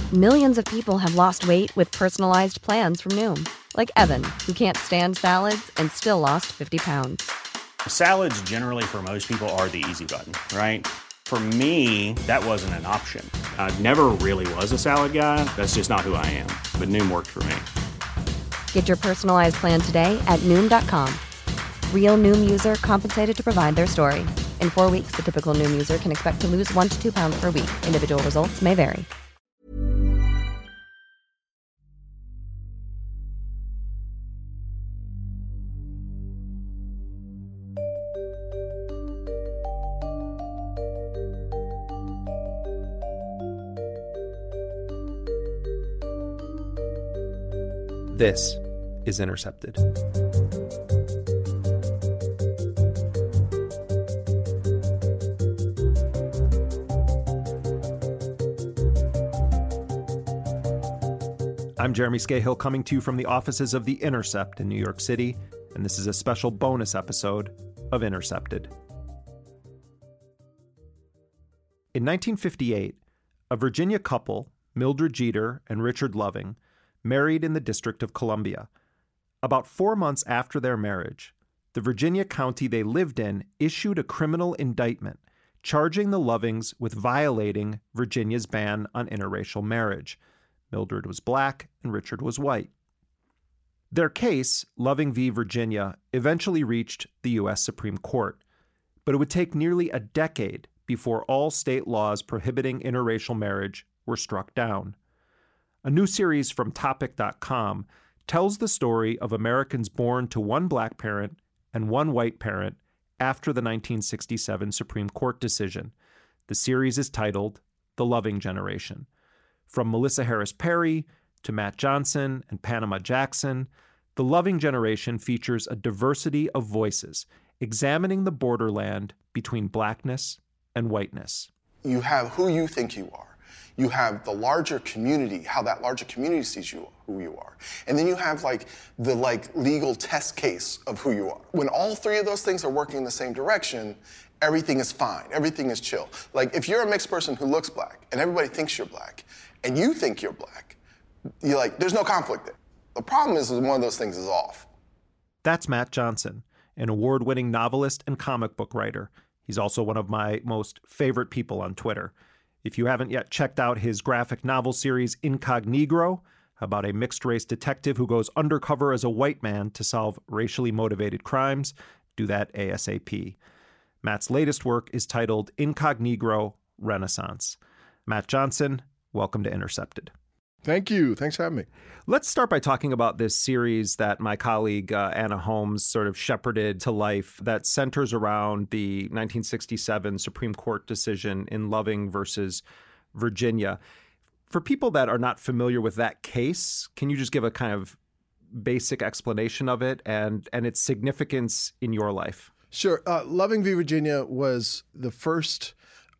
Millions of people have lost weight with personalized plans from Noom. Like Evan, who can't stand salads and still lost 50 pounds. Salads generally for most people are the easy button, right? For me, that wasn't an option. I never really was a salad guy. That's just not who I am. But Noom worked for me. Get your personalized plan today at Noom.com. Real Noom user compensated to provide their story. In 4 weeks, the typical Noom user can expect to lose 1 to 2 pounds per week. Individual results may vary. This is Intercepted. I'm Jeremy Scahill, coming to you from the offices of The Intercept in New York City, and this is a special bonus episode of Intercepted. In 1958, a Virginia couple, Mildred Jeter and Richard Loving, married in the District of Columbia. About 4 months after their marriage, the Virginia county they lived in issued a criminal indictment charging the Lovings with violating Virginia's ban on interracial marriage. Mildred was black and Richard was white. Their case, Loving v. Virginia, eventually reached the U.S. Supreme Court, but it would take nearly a decade before all state laws prohibiting interracial marriage were struck down. A new series from Topic.com tells the story of Americans born to one black parent and one white parent after the 1967 Supreme Court decision. The series is titled The Loving Generation. From Melissa Harris Perry to Matt Johnson and Panama Jackson, The Loving Generation features a diversity of voices, examining the borderland between blackness and whiteness. You have who you think you are. You have the larger community, how that larger community sees you, who you are. And then you have the legal test case of who you are. When all three of those things are working in the same direction, everything is fine, everything is chill. Like if you're a mixed person who looks black and everybody thinks you're black and you think you're black, there's no conflict there. The problem is when one of those things is off. That's Matt Johnson, an award-winning novelist and comic book writer. He's also one of my most favorite people on Twitter. If you haven't yet checked out his graphic novel series Incognegro, about a mixed-race detective who goes undercover as a white man to solve racially motivated crimes, do that ASAP. Matt's latest work is titled Incognegro Renaissance. Matt Johnson, welcome to Intercepted. Thank you. Thanks for having me. Let's start by talking about this series that my colleague Anna Holmes sort of shepherded to life that centers around the 1967 Supreme Court decision in Loving versus Virginia. For people that are not familiar with that case, can you just give a kind of basic explanation of it and its significance in your life? Sure. Loving v. Virginia was the first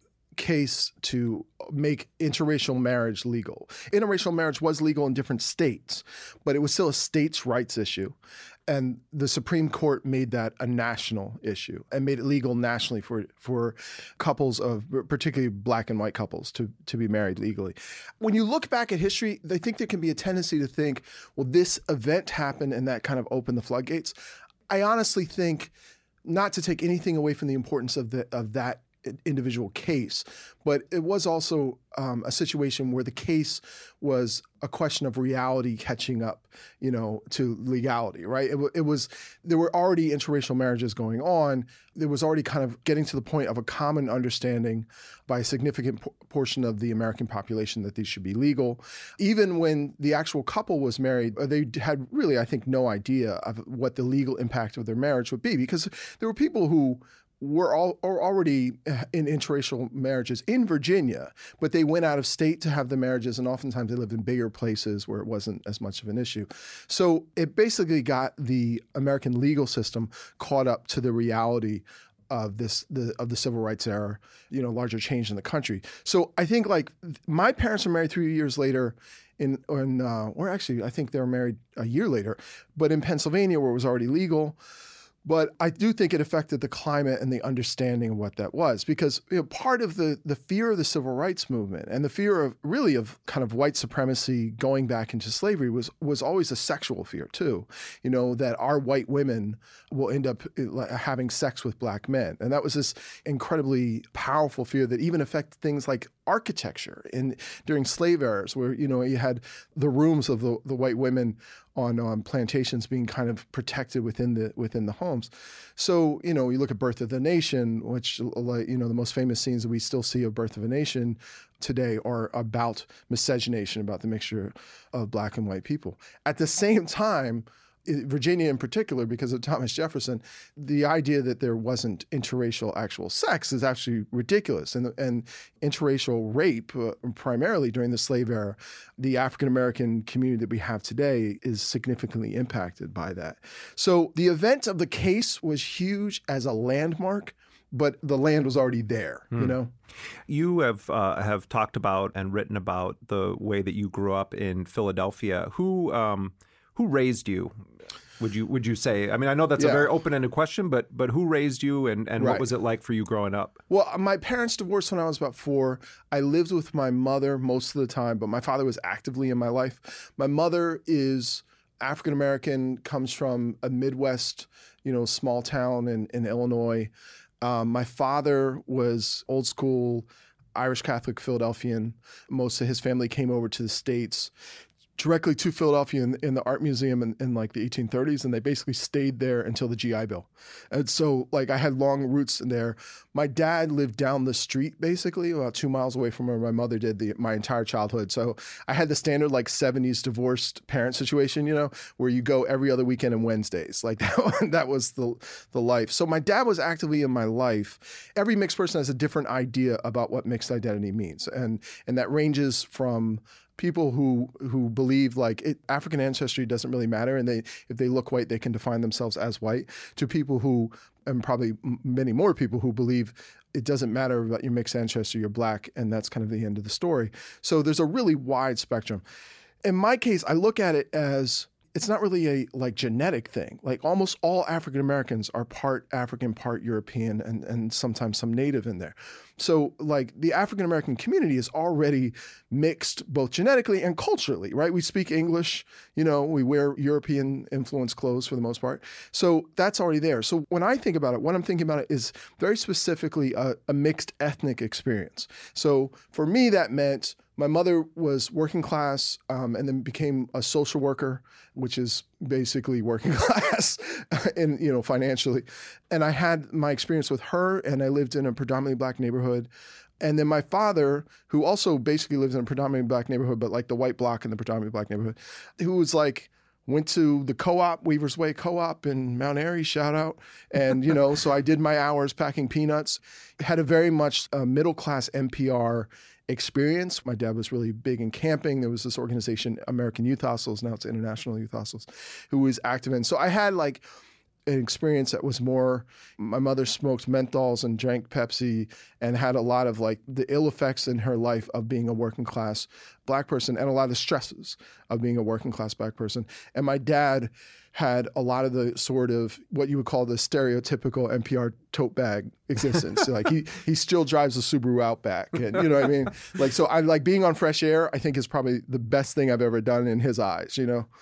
case to make interracial marriage legal. Interracial marriage was legal in different states, but it was still a states' rights issue. And the Supreme Court made that a national issue and made it legal nationally for couples of, particularly black and white couples, to be married legally. When you look back at history, I think there can be a tendency to think, well, this event happened and that kind of opened the floodgates. I honestly think, not to take anything away from the importance of that individual case, but it was also a situation where the case was a question of reality catching up, to legality, right? It was there were already interracial marriages going on. There was already kind of getting to the point of a common understanding by a significant portion of the American population that these should be legal. Even when the actual couple was married, they had really, I think, no idea of what the legal impact of their marriage would be, because there were people who were already in interracial marriages in Virginia, but they went out of state to have the marriages, and oftentimes they lived in bigger places where it wasn't as much of an issue. So it basically got the American legal system caught up to the reality of the civil rights era, larger change in the country. So I think my parents were married 3 years later or actually I think they were married a year later, but in Pennsylvania where it was already legal. But I do think it affected the climate and the understanding of what that was, because part of the fear of the civil rights movement and the fear of really of kind of white supremacy going back into slavery was always a sexual fear too. That our white women will end up having sex with black men. And that was this incredibly powerful fear that even affected things like architecture during slave eras, where you had the rooms of the white women on plantations being kind of protected within the homes. So you look at Birth of the Nation, which the most famous scenes that we still see of Birth of a Nation today are about miscegenation, about the mixture of black and white people. At the same time, Virginia in particular, because of Thomas Jefferson, the idea that there wasn't interracial actual sex is actually ridiculous. And interracial rape, primarily during the slave era, the African-American community that we have today is significantly impacted by that. So the event of the case was huge as a landmark, but the land was already there, You have talked about and written about the way that you grew up in Philadelphia. Who raised you? Would you say? I mean, I know that's a very open-ended question, but who raised you and Right. what was it like for you growing up? Well, my parents divorced when I was about 4. I lived with my mother most of the time, but my father was actively in my life. My mother is African-American, comes from a Midwest, small town in Illinois. My father was old school Irish Catholic Philadelphian. Most of his family came over to the States directly to Philadelphia in the art museum in like the 1830s, and they basically stayed there until the GI Bill. And so I had long roots in there. My dad lived down the street, basically about 2 miles away from where my mother did my entire childhood. So I had the standard 70s divorced parent situation, where you go every other weekend and Wednesdays. That was the life. So my dad was actively in my life. Every mixed person has a different idea about what mixed identity means. And that ranges from people who believe African ancestry doesn't really matter, and if they look white, they can define themselves as white, to people who, and probably many more people who believe it doesn't matter about your mixed ancestry, you're black, and that's kind of the end of the story. So there's a really wide spectrum. In my case, I look at it as it's not really a genetic thing. Almost all African Americans are part African, part European, and sometimes some Native in there. So the African American community is already mixed both genetically and culturally, right? We speak English, we wear European influenced clothes for the most part. So that's already there. So when I think about it, what I'm thinking about it is very specifically a mixed ethnic experience. So for me, that meant my mother was working class and then became a social worker, which is basically working class and, financially. And I had my experience with her, and I lived in a predominantly black neighborhood. And then my father, who also basically lives in a predominantly black neighborhood, but the white block in the predominantly black neighborhood, who was went to the co-op, Weaver's Way Co-op in Mount Airy, shout out. And, so I did my hours packing peanuts. Had a very much middle-class NPR experience. My dad was really big in camping. There was this organization, American Youth Hostels, now it's International Youth Hostels, who was active in. So I had an experience that was more, my mother smoked menthols and drank Pepsi and had a lot of the ill effects in her life of being a working class black person and a lot of the stresses of being a working class black person. And my dad had a lot of the sort of what you would call the stereotypical NPR tote bag existence. So he still drives a Subaru Outback, and you know what I mean? So I being on Fresh Air, I think is probably the best thing I've ever done in his eyes,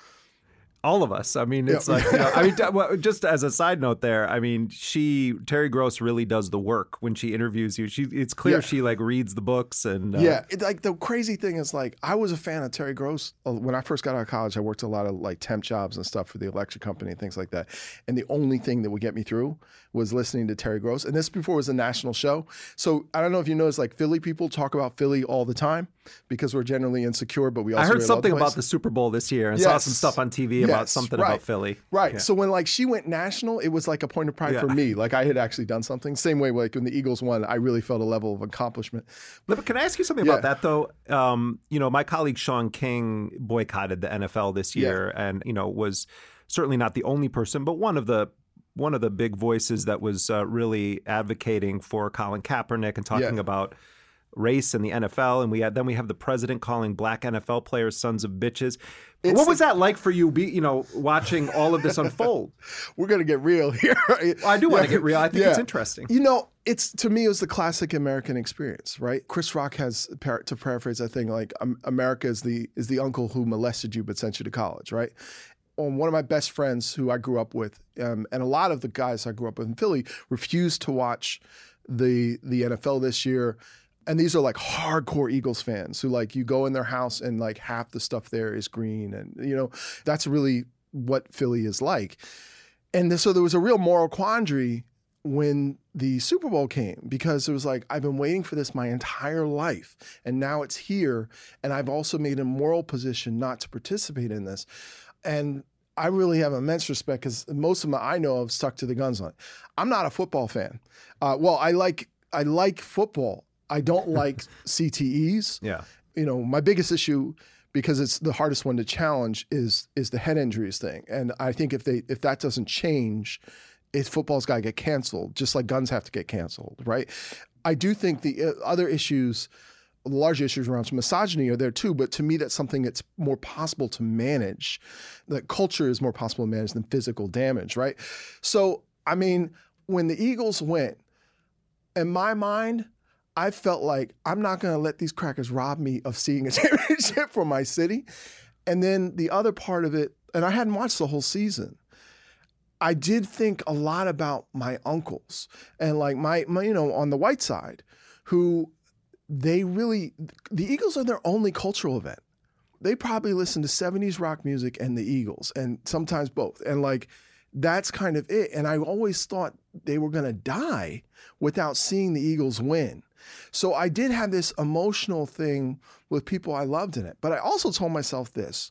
All of us. I mean, it's just as a side note there, I mean, Terry Gross really does the work when she interviews you. It's clear she reads the books and. The crazy thing is I was a fan of Terry Gross. When I first got out of college, I worked a lot of temp jobs and stuff for the electric company and things like that. And the only thing that would get me through was listening to Terry Gross. And this before it was a national show. So I don't know if you notice, Philly people talk about Philly all the time because we're generally insecure, but we also I heard something about the Super Bowl this year and saw some stuff on TV about something about Philly. Right. Yeah. So when she went national, it was a point of pride for me. I had actually done something. Same way when the Eagles won, I really felt a level of accomplishment. But can I ask you something about that though? My colleague Sean King boycotted the NFL this year and, was certainly not the only person, but one of the big voices that was really advocating for Colin Kaepernick and talking about race in the NFL, and we have the president calling black NFL players sons of bitches. What was that like for you, watching all of this unfold? We're going to get real here. Right? Well, I do want to get real. I think it's interesting. To me, it was the classic American experience, right? Chris Rock has, to paraphrase that thing, like America is the uncle who molested you but sent you to college, right? One of my best friends who I grew up with, and a lot of the guys I grew up with in Philly, refused to watch the NFL this year. And these are like hardcore Eagles fans who like you go in their house and like half the stuff there is green. And, that's really what Philly is like. And so there was a real moral quandary when the Super Bowl came, because it was like, I've been waiting for this my entire life. And now it's here. And I've also made a moral position not to participate in this. And I really have immense respect because most of them I know have stuck to the guns on it. I'm not a football fan. I like football. I don't like CTEs. Yeah. My biggest issue, because it's the hardest one to challenge, is the head injuries thing. And I think if that doesn't change, football's got to get canceled, just like guns have to get canceled, right? I do think the other issues, the large issues around misogyny are there too, but to me that's something that's more possible to manage. That culture is more possible to manage than physical damage, right? So, when the Eagles went, in my mind, I felt like I'm not going to let these crackers rob me of seeing a championship for my city. And then the other part of it, and I hadn't watched the whole season, I did think a lot about my uncles and like my on the white side, who the Eagles are their only cultural event. They probably listen to 70s rock music and the Eagles, and sometimes both. And like, that's kind of it. And I always thought they were going to die without seeing the Eagles win. So I did have this emotional thing with people I loved in it. But I also told myself this: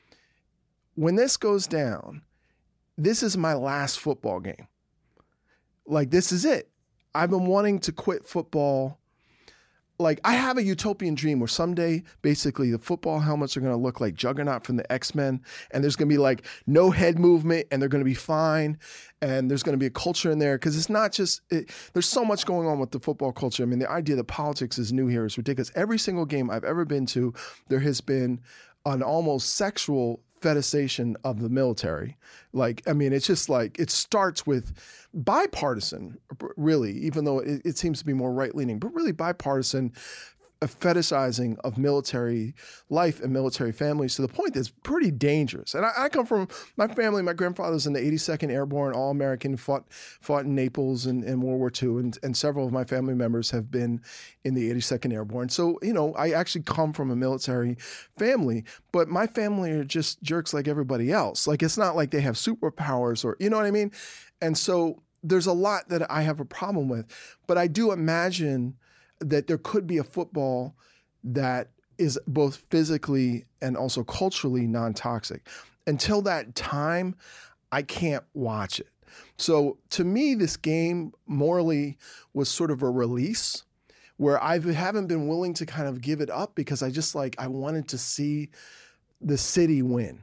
when this goes down, this is my last football game. Like, this is it. I've been wanting to quit football. Like, I have a utopian dream where someday, basically, the football helmets are going to look like Juggernaut from the X-Men, and there's going to be, like, no head movement, and they're going to be fine, and there's going to be a culture in there, because it's not just there's so much going on with the football culture. The idea that politics is new here is ridiculous. Every single game I've ever been to, there has been an almost sexual fetishization of the military. It's just like, it starts with bipartisan, really, even though it seems to be more right-leaning, but really bipartisan fetishizing of military life and military families to the point that's pretty dangerous. And I come from my family. My grandfather's in the 82nd Airborne, All-American, fought in Naples in World War II, and several of my family members have been in the 82nd Airborne. So, I actually come from a military family, but my family are just jerks like everybody else. Like, it's not like they have superpowers or, you know what I mean? And so there's a lot that I have a problem with, but I do imagine that there could be a football that is both physically and also culturally non-toxic. Until that time, I can't watch it. So to me, this game morally was sort of a release where I haven't been willing to kind of give it up, because I wanted to see the city win,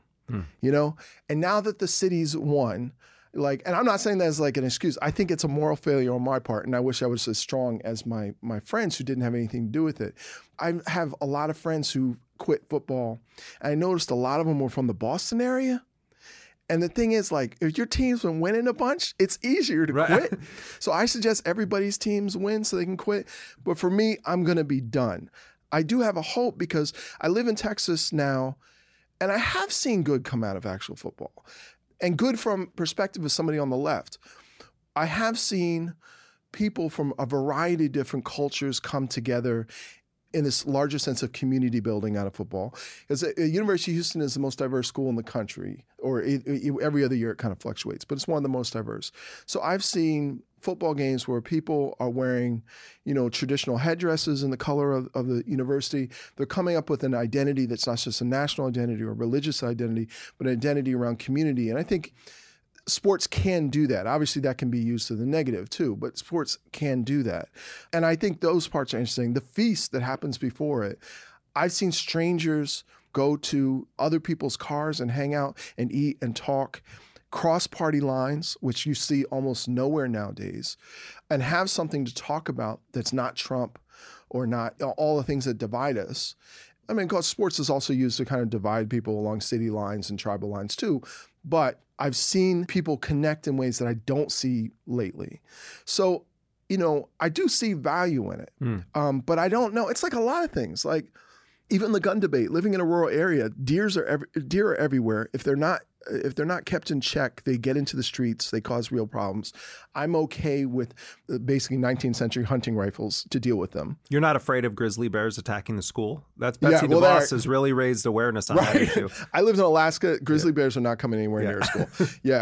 And now that the city's won, and I'm not saying that as like an excuse. I think it's a moral failure on my part, and I wish I was as strong as my friends who didn't have anything to do with it. I have a lot of friends who quit football, and I noticed a lot of them were from the Boston area. And the thing is, like, if your team's been winning a bunch, it's easier to quit. So I suggest everybody's teams win so they can quit. But for me, I'm going to be done. I do have a hope because I live in Texas now, and I have seen good come out of actual football. And good from perspective of somebody on the left. I have seen people from a variety of different cultures come together in this larger sense of community building out of football. Because University of Houston is the most diverse school in the country, or every other year it kind of fluctuates, but it's one of the most diverse. So I've seen football games where people are wearing, traditional headdresses in the color of the university. They're coming up with an identity that's not just a national identity or a religious identity, but an identity around community. And I think sports can do that. Obviously, that can be used to the negative too, but sports can do that. And I think those parts are interesting. The feast that happens before it, I've seen strangers go to other people's cars and hang out and eat and talk, cross party lines, which you see almost nowhere nowadays, and have something to talk about that's not Trump or not, all the things that divide us. I mean, because sports is also used to kind of divide people along city lines and tribal lines too. But I've seen people connect in ways that I don't see lately. So, I do see value in it. But I don't know. It's like a lot of things. Like even the gun debate, living in a rural area, deer are everywhere. If they're not kept in check, they get into the streets, they cause real problems. I'm okay with basically 19th century hunting rifles to deal with them. You're not afraid of grizzly bears attacking the school? That's Betsy DeVos has really raised awareness on that issue. I lived in Alaska. Grizzly bears are not coming anywhere near a school.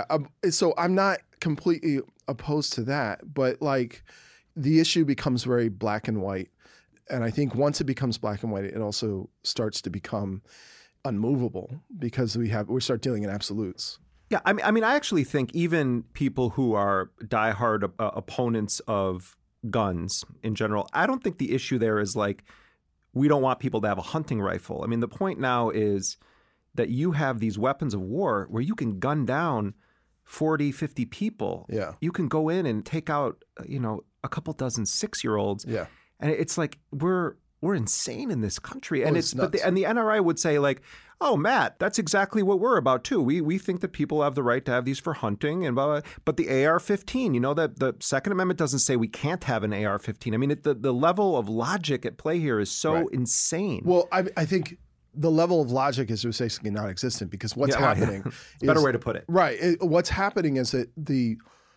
So I'm not completely opposed to that, but like the issue becomes very black and white. And I think once it becomes black and white, it also starts to become unmovable because we start dealing in absolutes. Yeah, I mean, I actually think even people who are diehard opponents of guns in general, I don't think the issue there is like we don't want people to have a hunting rifle. I mean, the point now is that you have these weapons of war where you can gun down 40, 50 people. Yeah. You can go in and take out, a couple dozen 6-year-olds. Yeah. And it's like we're insane in this country. And it's nuts. But the NRA would say like, oh, Matt, that's exactly what we're about too. We think that people have the right to have these for hunting and blah, blah. But the AR-15, that the Second Amendment doesn't say we can't have an AR-15. I mean, the level of logic at play here is so insane. Well, I think the level of logic is basically non-existent because what's happening is a better way to put it. Right. What's happening is that the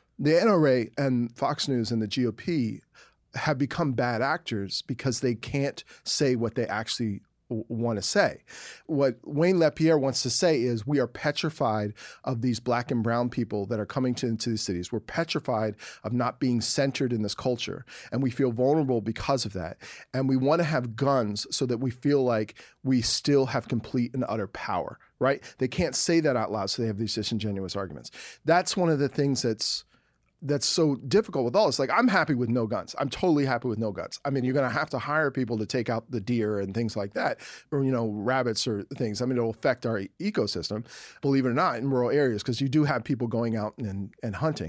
NRA and Fox News and the GOP have become bad actors because they can't say what they actually want to say. What Wayne LaPierre wants to say is we are petrified of these black and brown people that are coming into the cities. We're petrified of not being centered in this culture. And we feel vulnerable because of that. And we want to have guns so that we feel like we still have complete and utter power, right? They can't say that out loud, so they have these disingenuous arguments. That's one of the things that's so difficult with all this. Like, I'm happy with no guns. I'm totally happy with no guns. I mean, you're going to have to hire people to take out the deer and things like that, or, rabbits or things. I mean, it'll affect our ecosystem, believe it or not, in rural areas, because you do have people going out and hunting.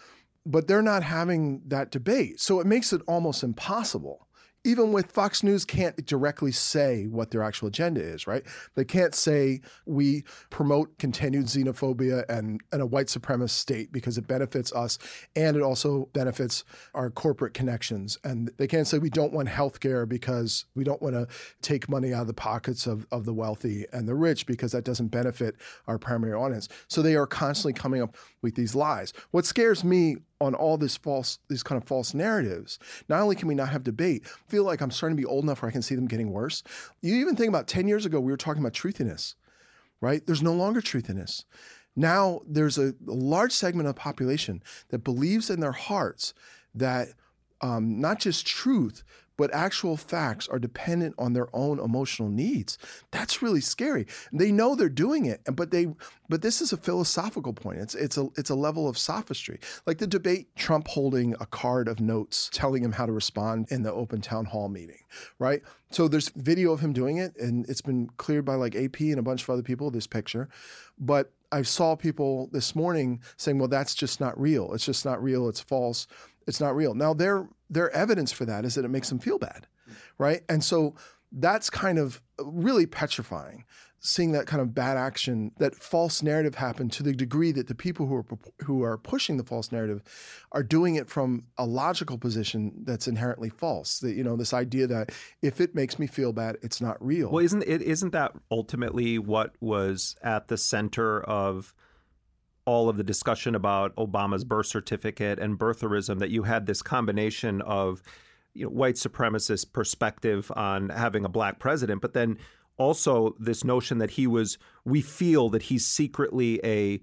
But they're not having that debate. So it makes it almost impossible. Even with Fox News can't directly say what their actual agenda is, right? They can't say we promote continued xenophobia and a white supremacist state because it benefits us and it also benefits our corporate connections. And they can't say we don't want health care because we don't want to take money out of the pockets of the wealthy and the rich because that doesn't benefit our primary audience. So they are constantly coming up with these lies. What scares me on all these kind of false narratives, not only can we not have debate, I feel like I'm starting to be old enough where I can see them getting worse. You even think about 10 years ago, we were talking about truthiness, right? There's no longer truthiness. Now there's a large segment of the population that believes in their hearts that not just truth, but actual facts are dependent on their own emotional needs. That's really scary. They know they're doing it, but this is a philosophical point. It's a level of sophistry. Like the debate, Trump holding a card of notes telling him how to respond in the open town hall meeting, right? So there's video of him doing it, and it's been cleared by like AP and a bunch of other people, this picture. But I saw people this morning saying, well, that's just not real. It's just not real. It's false. It's not real. Now, their evidence for that is that it makes them feel bad, right? And so that's kind of really petrifying, seeing that kind of bad action, that false narrative happen to the degree that the people who are pushing the false narrative are doing it from a logical position that's inherently false. That, this idea that if it makes me feel bad, it's not real. Well, isn't that ultimately what was at the center of all of the discussion about Obama's birth certificate and birtherism, that you had this combination of white supremacist perspective on having a black president, but then also this notion that we feel that he's secretly a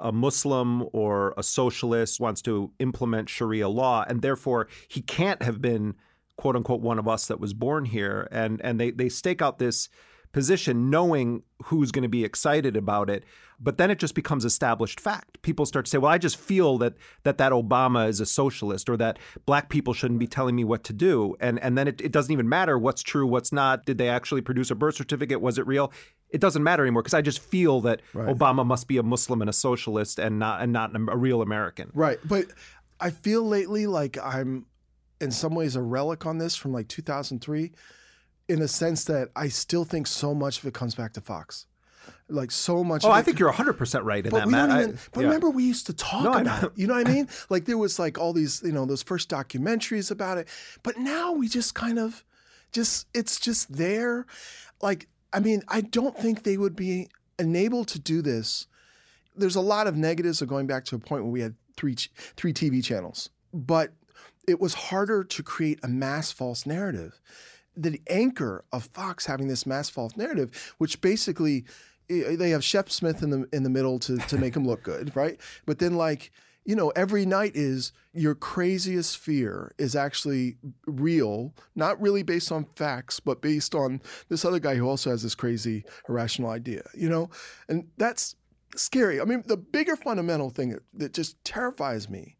Muslim or a socialist, wants to implement Sharia law, and therefore he can't have been, quote unquote, one of us that was born here. And they stake out this position knowing who's going to be excited about it. But then it just becomes established fact. People start to say, well, I just feel that Obama is a socialist, or that black people shouldn't be telling me what to do. And then it doesn't even matter what's true, what's not. Did they actually produce a birth certificate? Was it real? It doesn't matter anymore because I just feel that Obama must be a Muslim and a socialist and not a real American. Right. But I feel lately like I'm in some ways a relic on this from like 2003, in the sense that I still think so much of it comes back to Fox. Like so much. I think you're 100% right in that, Matt. Remember, we used to talk about it. You know what I mean? Like there was like all these, those first documentaries about it. But now we just kind of it's just there. Like, I mean, I don't think they would be enabled to do this. There's a lot of negatives of going back to a point where we had three TV channels. But it was harder to create a mass false narrative. The anchor of Fox having this mass false narrative, which basically they have Shep Smith in the middle to make him look good, right? But then every night is your craziest fear is actually real, not really based on facts, but based on this other guy who also has this crazy irrational idea, and that's scary. I mean, the bigger fundamental thing that just terrifies me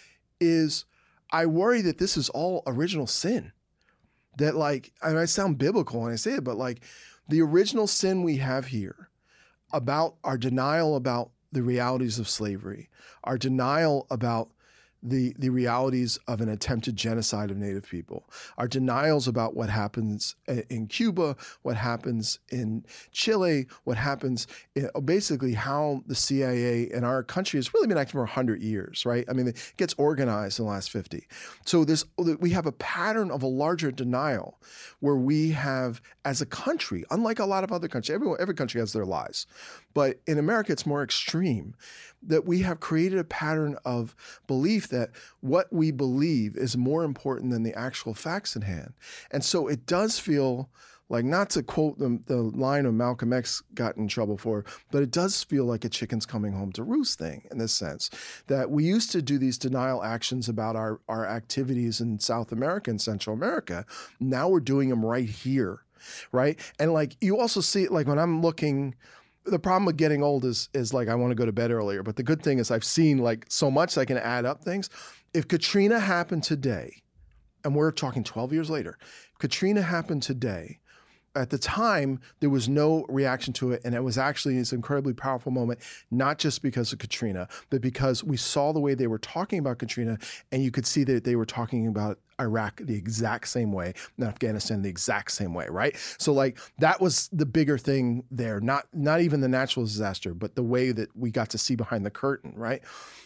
is I worry that this is all original sin. That and I sound biblical when I say it, but the original sin we have here about our denial about the realities of slavery, our denial about the realities of an attempted genocide of Native people, our denials about what happens in Cuba, what happens in Chile, what happens basically how the CIA in our country has really been acting for 100 years, right? I mean, it gets organized in the last 50. So we have a pattern of a larger denial where we have, as a country, unlike a lot of other countries, every country has their lies, but in America it's more extreme, that we have created a pattern of belief that what we believe is more important than the actual facts in hand. And so it does feel like, not to quote the line of Malcolm X got in trouble for, but it does feel like a chicken's coming home to roost thing in this sense, that we used to do these denial actions about our activities in South America and Central America. Now we're doing them right here, right? And you also see it when I'm looking. The problem with getting old is I want to go to bed earlier. But the good thing is I've seen so much I can add up things. If Katrina happened today, and we're talking 12 years later, Katrina happened today, at the time, there was no reaction to it. And it was actually this incredibly powerful moment, not just because of Katrina, but because we saw the way they were talking about Katrina, and you could see that they were talking about Iraq the exact same way, and Afghanistan the exact same way, right? So that was the bigger thing there, not even the natural disaster, but the way that we got to see behind the curtain, right?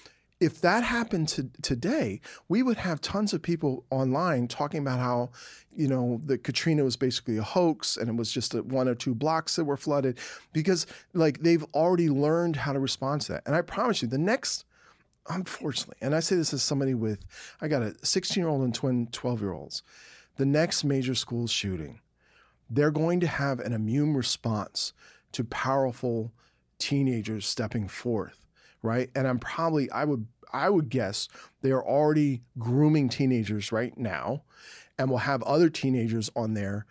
If that happened today, we would have tons of people online talking about how, the Katrina was basically a hoax and it was just one or two blocks that were flooded, because they've already learned how to respond to that. And I promise you, the next, unfortunately, and I say this as somebody I got a 16-year-old and twin 12-year-olds, the next major school shooting, they're going to have an immune response to powerful teenagers stepping forth. Right. And I would guess they are already grooming teenagers right now, and will have other teenagers on there,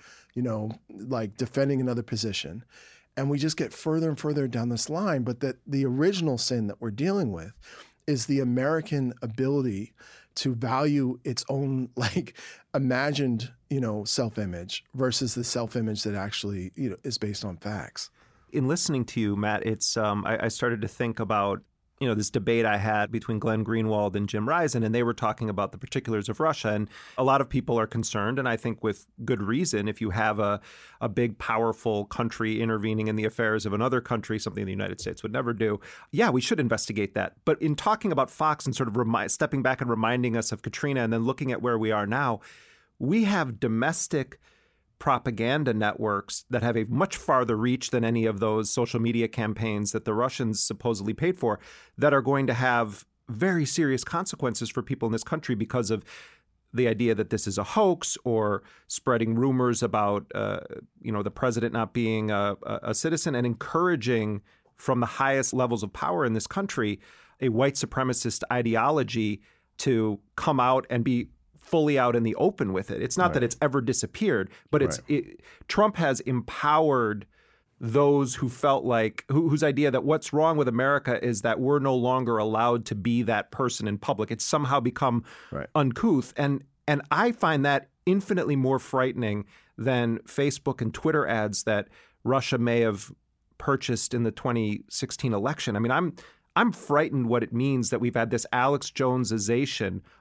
defending another position. And we just get further and further down this line. But that the original sin that we're dealing with is the American ability to value its own imagined, self-image versus the self-image that actually, is based on facts. In listening to you, Matt, it's I started to think about this debate I had between Glenn Greenwald and Jim Risen, and they were talking about the particulars of Russia. And a lot of people are concerned, and I think with good reason, if you have a big, powerful country intervening in the affairs of another country, something the United States would never do, yeah, we should investigate that. But in talking about Fox and sort of stepping back and reminding us of Katrina and then looking at where we are now, we have domestic propaganda networks that have a much farther reach than any of those social media campaigns that the Russians supposedly paid for, that are going to have very serious consequences for people in this country because of the idea that this is a hoax, or spreading rumors about the president not being a citizen, and encouraging from the highest levels of power in this country a white supremacist ideology to come out and be fully out in the open with it. It's not that it's ever disappeared, but Trump has empowered those who felt whose idea that what's wrong with America is that we're no longer allowed to be that person in public. It's somehow become uncouth. And I find that infinitely more frightening than Facebook and Twitter ads that Russia may have purchased in the 2016 election. I mean, I'm frightened what it means that we've had this Alex Jonesization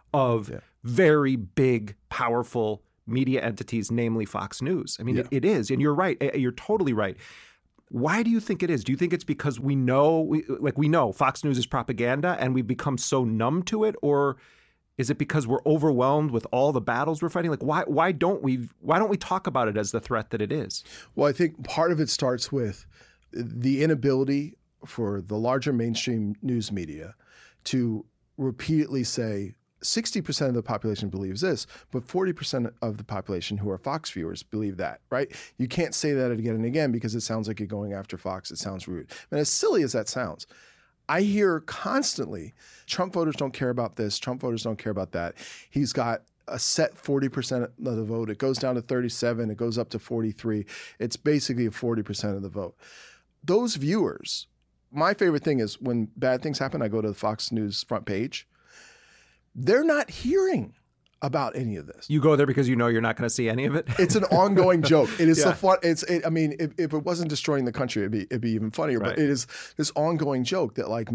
of very big, powerful media entities, namely Fox News. I mean, it is. And you're right. You're totally right. Why do you think it is? Do you think it's because we know Fox News is propaganda and we've become so numb to it? Or is it because we're overwhelmed with all the battles we're fighting? Like, why don't we talk about it as the threat that it is? Well, I think part of it starts with the inability for the larger mainstream news media to repeatedly say 60% of the population believes this, but 40% of the population who are Fox viewers believe that, right? You can't say that again and again because it sounds like you're going after Fox. It sounds rude. And as silly as that sounds, I hear constantly, Trump voters don't care about this, Trump voters don't care about that. He's got a set 40% of the vote. It goes down to 37, it goes up to 43. It's basically 40% of the vote. Those viewers, my favorite thing is when bad things happen, I go to the Fox News front page. They're not hearing about any of this. You go there because you know you're not going to see any of it? It's an ongoing joke. It is so fun. I mean, if it wasn't destroying the country, it'd be even funnier. Right. But it is this ongoing joke that like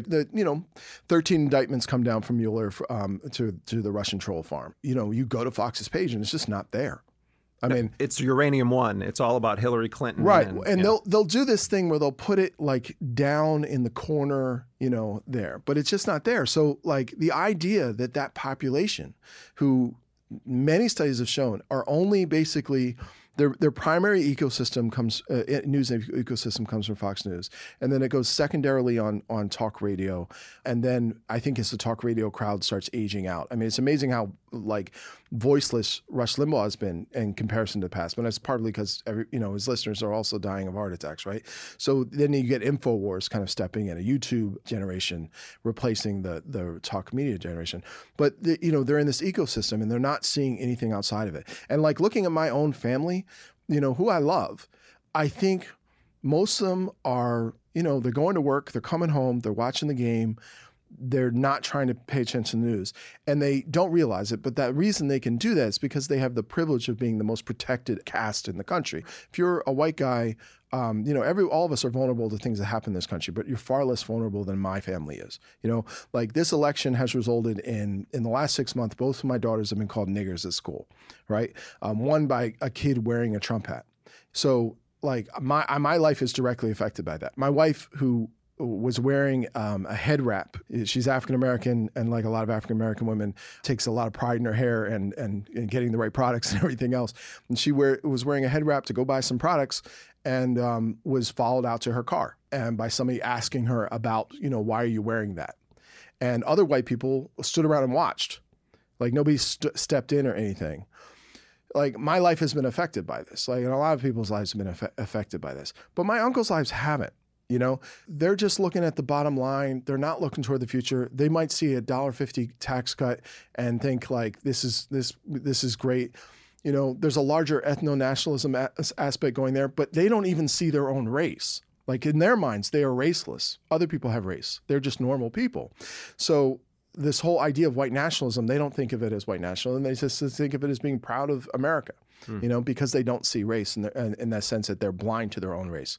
13 indictments come down from Mueller to the Russian troll farm. You know, you go to Fox's page and it's just not there. I mean, it's Uranium One. It's all about Hillary Clinton. Right. And they'll do this thing where they'll put it like down in the corner, you know, there, but it's just not there. So like the idea that population who many studies have shown are only basically their primary ecosystem news ecosystem comes from Fox News, and then it goes secondarily on talk radio, and then I think as the talk radio crowd starts aging out. I mean, it's amazing how like voiceless Rush Limbaugh has been in comparison to the past, but that's partly because his listeners are also dying of heart attacks, right? So then you get InfoWars kind of stepping in, a YouTube generation replacing the talk media generation, but they're in this ecosystem and they're not seeing anything outside of it. And like looking at my own family, who I love, I think most of them are, they're going to work, they're coming home, they're watching the game, they're not trying to pay attention to the news, and they don't realize it. But that reason they can do that is because they have the privilege of being the most protected caste in the country. If you're a white guy, all of us are vulnerable to things that happen in this country, but you're far less vulnerable than my family is. Like this election has resulted in the last 6 months, both of my daughters have been called niggers at school, right? One by a kid wearing a Trump hat. So like my life is directly affected by that. My wife, who was wearing a head wrap. She's African-American, and like a lot of African-American women, takes a lot of pride in her hair and getting the right products and everything else. And she was wearing a head wrap to go buy some products, and was followed out to her car, and by somebody asking her about, why are you wearing that? And other white people stood around and watched. Like nobody stepped in or anything. Like my life has been affected by this. Like, and a lot of people's lives have been affected by this. But my uncle's lives haven't. They're just looking at the bottom line. They're not looking toward the future. They might see a $1.50 tax cut and think like, this is great. There's a larger ethno-nationalism aspect going there, but they don't even see their own race. Like in their minds, they are raceless. Other people have race. They're just normal people. So this whole idea of white nationalism, they don't think of it as white nationalism. They just think of it as being proud of America, because they don't see race in that sense that they're blind to their own race.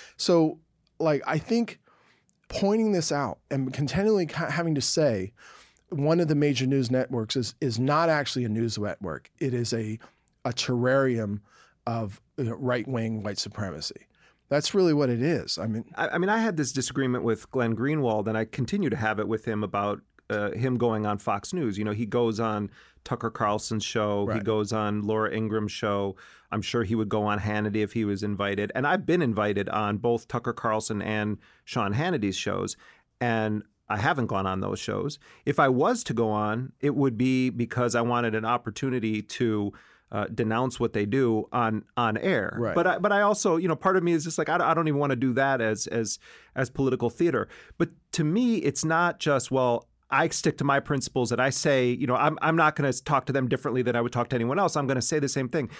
So like, I think pointing this out and continually having to say one of the major news networks is not actually a news network. It is a terrarium of right-wing white supremacy. That's really what it is. I mean, I had this disagreement with Glenn Greenwald, and I continue to have it with him about him going on Fox News. He goes on Tucker Carlson's show. Right. He goes on Laura Ingram's show. I'm sure he would go on Hannity if he was invited. And I've been invited on both Tucker Carlson and Sean Hannity's shows, and I haven't gone on those shows. If I was to go on, it would be because I wanted an opportunity to denounce what they do on air. Right. But I also, part of me is just like, I don't even want to do that as political theater. But to me, it's not just, well, I stick to my principles that I say, I'm not going to talk to them differently than I would talk to anyone else. I'm going to say the same thing.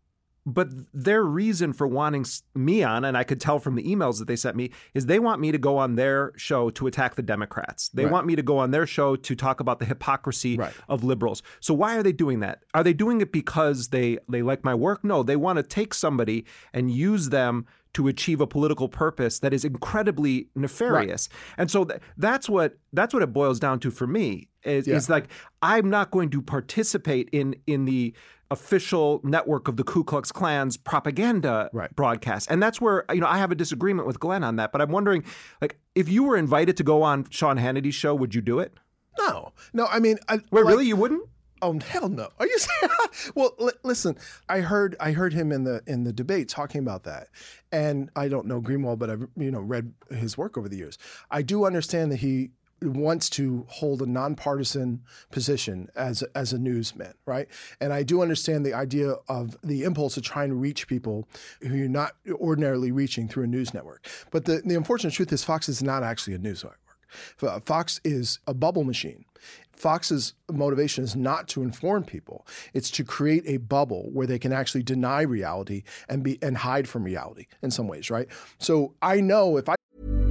But their reason for wanting me on, and I could tell from the emails that they sent me, is they want me to go on their show to attack the Democrats. They want me to go on their show to talk about the hypocrisy of liberals. So why are they doing that? Are they doing it because they like my work? No, they want to take somebody and use them to achieve a political purpose that is incredibly nefarious. Right. And so that's what it boils down to for me. Is like, I'm not going to participate in the official network of the Ku Klux Klan's propaganda broadcast. And that's where, I have a disagreement with Glenn on that. But I'm wondering, like, if you were invited to go on Sean Hannity's show, would you do it? No. I mean... Wait, really? You wouldn't? Oh, hell no. Are you saying? Well, listen, I heard him in the debate talking about that. And I don't know Greenwald, but I've read his work over the years. I do understand that he wants to hold a nonpartisan position as a newsman, right? And I do understand the idea of the impulse of trying to reach people who you're not ordinarily reaching through a news network. But the unfortunate truth is Fox is not actually a news network. Fox is a bubble machine. Fox's motivation is not to inform people. It's to create a bubble where they can actually deny reality and hide from reality in some ways, right? So I know if I...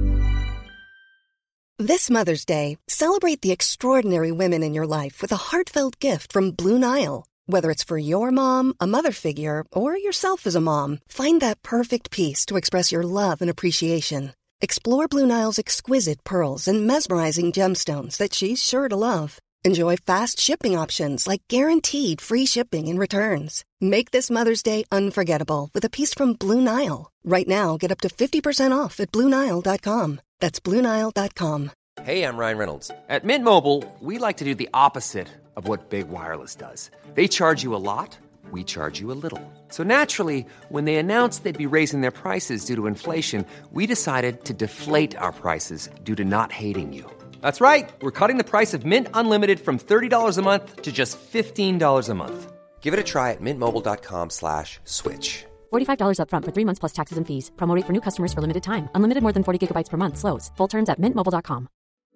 This Mother's Day, celebrate the extraordinary women in your life with a heartfelt gift from Blue Nile. Whether it's for your mom, a mother figure, or yourself as a mom, find that perfect piece to express your love and appreciation. Explore Blue Nile's exquisite pearls and mesmerizing gemstones that she's sure to love. Enjoy fast shipping options like guaranteed free shipping and returns. Make this Mother's Day unforgettable with a piece from Blue Nile. Right now, get up to 50% off at BlueNile.com. That's BlueNile.com. Hey, I'm Ryan Reynolds. At Mint Mobile, we like to do the opposite of what Big Wireless does. They charge you a lot. We charge you a little. So naturally, when they announced they'd be raising their prices due to inflation, we decided to deflate our prices due to not hating you. That's right. We're cutting the price of Mint Unlimited from $30 a month to just $15 a month. Give it a try at mintmobile.com/switch. $45 up front for 3 months plus taxes and fees. Promo rate for new customers for limited time. Unlimited more than 40 gigabytes per month slows. Full terms at mintmobile.com.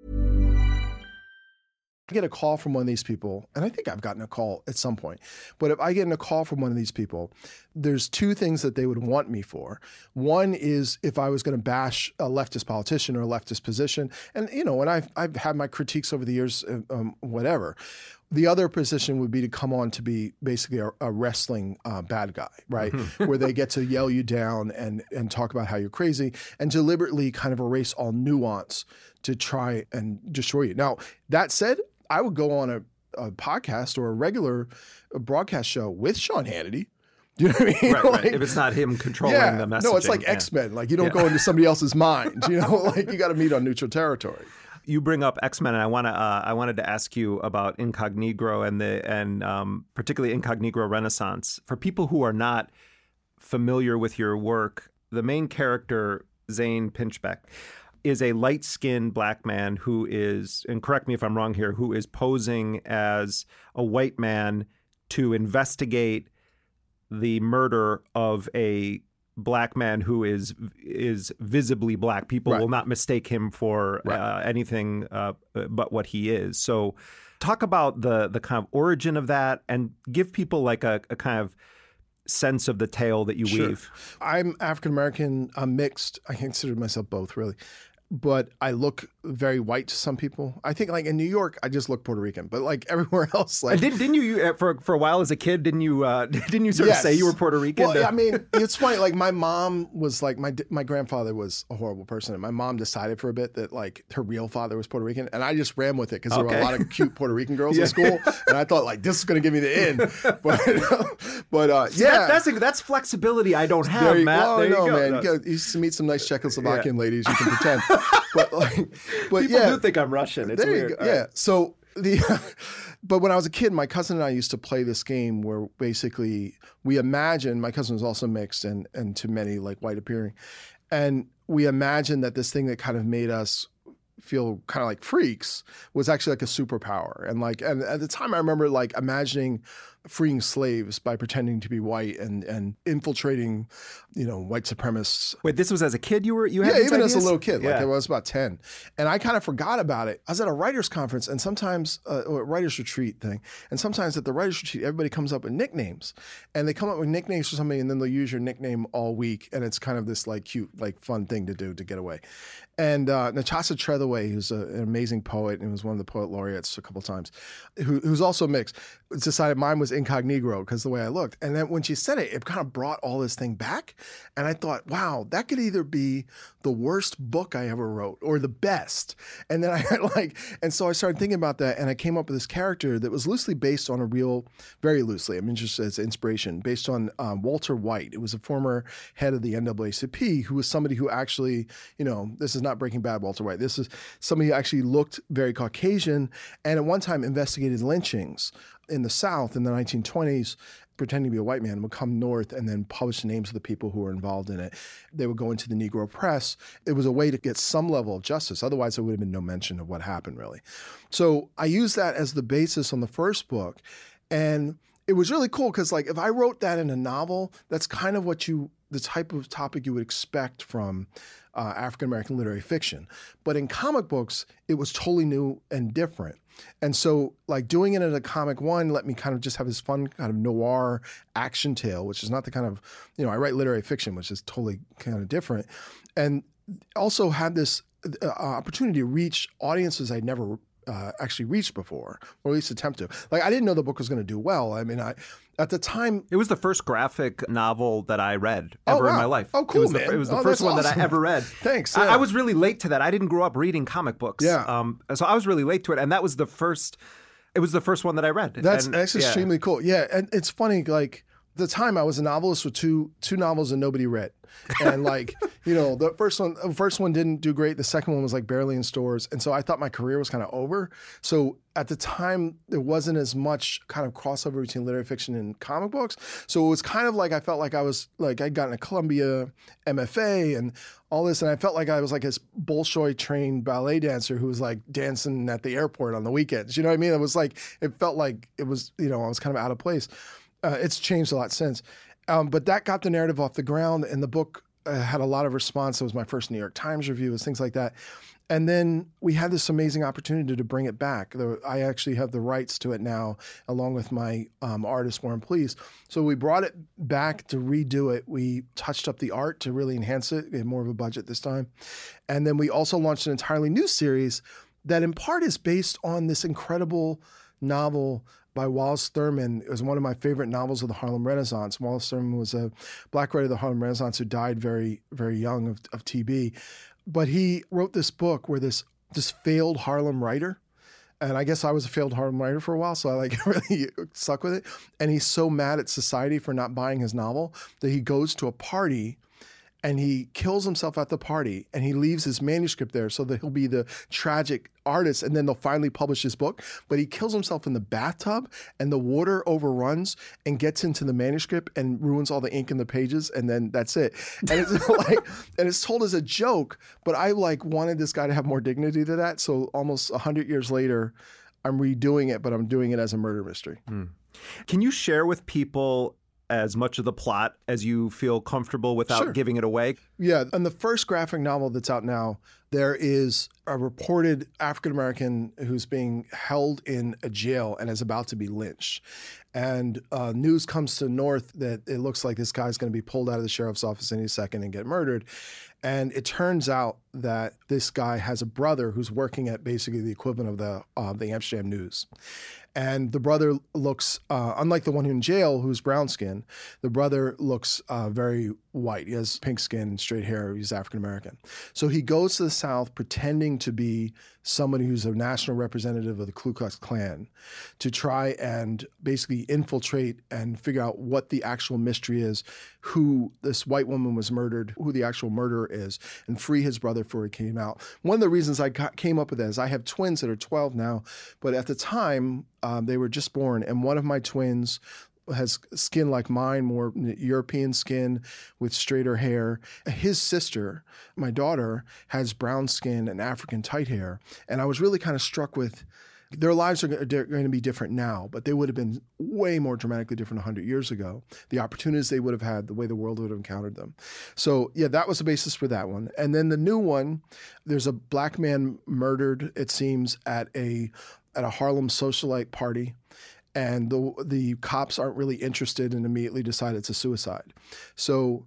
I get a call from one of these people, and I think I've gotten a call at some point, but if I get a call from one of these people, there's two things that they would want me for. One is if I was going to bash a leftist politician or a leftist position, and and I've had my critiques over the years, whatever. The other position would be to come on to be basically a wrestling bad guy, right? Where they get to yell you down and talk about how you're crazy and deliberately kind of erase all nuance to try and destroy you. Now, that said, I would go on a podcast or a regular broadcast show with Sean Hannity. You know what I mean? Right. If it's not him controlling the messaging. No, it's like X-Men. Like you don't go into somebody else's mind. Like you got to meet on neutral territory. You bring up X-Men, and I wanted to ask you about Incognegro and particularly Incognegro Renaissance. For people who are not familiar with your work, the main character, Zane Pinchbeck, is a light-skinned black man who is, and correct me if I'm wrong here, who is posing as a white man to investigate the murder of a black man who is visibly black. People will not mistake him for anything but what he is. So talk about the kind of origin of that and give people like a kind of sense of the tale that you weave. I'm African-American. I'm mixed. I consider myself both, really. But I look very white to some people. I think like in New York, I just look Puerto Rican. But like everywhere else, like didn't you for a while as a kid? Didn't you sort of say you were Puerto Rican? Well, I mean, it's funny. Like my mom was like my grandfather was a horrible person, and my mom decided for a bit that like her real father was Puerto Rican, and I just ran with it because there were a lot of cute Puerto Rican girls in school, and I thought like this is going to give me the in. But that's flexibility I don't have, Matt. Well, no, man. You used to meet some nice Czechoslovakian ladies. You can pretend. But people do think I'm Russian. It's there weird. You go. Yeah. So but when I was a kid, my cousin and I used to play this game where basically we imagined, my cousin was also mixed and to many like white appearing, and we imagined that this thing that kind of made us feel kind of like freaks was actually like a superpower. And at the time I remember like imagining freeing slaves by pretending to be white and infiltrating, white supremacists. Wait, this was as a kid you had Yeah, these even ideas? as a little kid. Like I was about 10. And I kind of forgot about it. I was at a writer's conference and sometimes a writer's retreat thing. And sometimes at the writer's retreat, everybody comes up with nicknames. And they come up with nicknames for something and then they'll use your nickname all week. And it's kind of this like cute, like fun thing to do to get away. And Natasha Trethewey, who's an amazing poet and was one of the poet laureates a couple times, who's also mixed, decided mine was was incognito because the way I looked. And then when she said it, it kind of brought all this thing back. And I thought, wow, that could either be the worst book I ever wrote or the best. And then and so I started thinking about that, and I came up with this character that was loosely based on very loosely, I mean, just as inspiration, based on Walter White. It was a former head of the NAACP who was somebody who actually, this is not Breaking Bad Walter White. This is somebody who actually looked very Caucasian and at one time investigated lynchings in the South in the 1920s, pretending to be a white man, would come north and then publish the names of the people who were involved in it. They would go into the Negro press. It was a way to get some level of justice. Otherwise, there would have been no mention of what happened, really. So I used that as the basis on the first book. And it was really cool because, if I wrote that in a novel, that's kind of the type of topic you would expect from African-American literary fiction. But in comic books, it was totally new and different. And so doing it in a comic one let me kind of just have this fun kind of noir action tale, which is not the kind of, I write literary fiction, which is totally kind of different. And also had this opportunity to reach audiences I'd never actually reached before, or at least attempt to. I didn't know the book was going to do well. I mean, at the time... It was the first graphic novel that I read ever in my life. Oh, cool, It was the first one that I ever read. Thanks. Yeah. I was really late to that. I didn't grow up reading comic books. Yeah. So I was really late to it. And that was the first... It was the first one that I read. That's extremely cool. Yeah, and it's funny, at the time I was a novelist with two novels and nobody read. And the first one didn't do great. The second one was barely in stores. And so I thought my career was kind of over. So at the time, there wasn't as much kind of crossover between literary fiction and comic books. So it was kind of I felt like I was I'd gotten a Columbia MFA and all this. And I felt like I was this Bolshoi trained ballet dancer who was dancing at the airport on the weekends. You know what I mean? It was it felt like it was, I was kind of out of place. It's changed a lot since. But that got the narrative off the ground, and the book had a lot of response. It was my first New York Times review, it was things like that. And then we had this amazing opportunity to bring it back. I actually have the rights to it now, along with my artist, Warren Please. So we brought it back to redo it. We touched up the art to really enhance it. We had more of a budget this time. And then we also launched an entirely new series that in part is based on this incredible novel by Wallace Thurman. It was one of my favorite novels of the Harlem Renaissance. Wallace Thurman was a black writer of the Harlem Renaissance who died very, very young of TB. But he wrote this book where this failed Harlem writer, and I guess I was a failed Harlem writer for a while, so I really stuck with it. And he's so mad at society for not buying his novel that he goes to a party and he kills himself at the party, and he leaves his manuscript there so that he'll be the tragic artist, and then they'll finally publish his book. But he kills himself in the bathtub, and the water overruns and gets into the manuscript and ruins all the ink in the pages, and then that's it. And it's and it's told as a joke, but I wanted this guy to have more dignity to that. So almost 100 years later, I'm redoing it, but I'm doing it as a murder mystery. Can you share with people as much of the plot as you feel comfortable without giving it away? Yeah. In the first graphic novel that's out now, there is a reported African-American who's being held in a jail and is about to be lynched. And news comes to North that it looks like this guy's going to be pulled out of the sheriff's office any second and get murdered. And it turns out that this guy has a brother who's working at basically the equivalent of the Amsterdam News. And the brother looks, unlike the one who's in jail, who's brown skin, the brother looks very white. He has pink skin and straight hair. He's African-American. So he goes to the South pretending to be somebody who's a national representative of the Ku Klux Klan to try and basically infiltrate and figure out what the actual mystery is, who this white woman was murdered, who the actual murderer is, and free his brother before he came out. One of the reasons I came up with that is I have twins that are 12 now, but at the time they were just born, and one of my twins has skin like mine, more European skin with straighter hair. His sister, my daughter, has brown skin and African tight hair. And I was really kind of struck with their lives are going to be different now, but they would have been way more dramatically different 100 years ago. The opportunities they would have had, the way the world would have encountered them. So yeah, that was the basis for that one. And then the new one, there's a black man murdered, it seems, at a Harlem socialite party. And the cops aren't really interested and immediately decide it's a suicide. So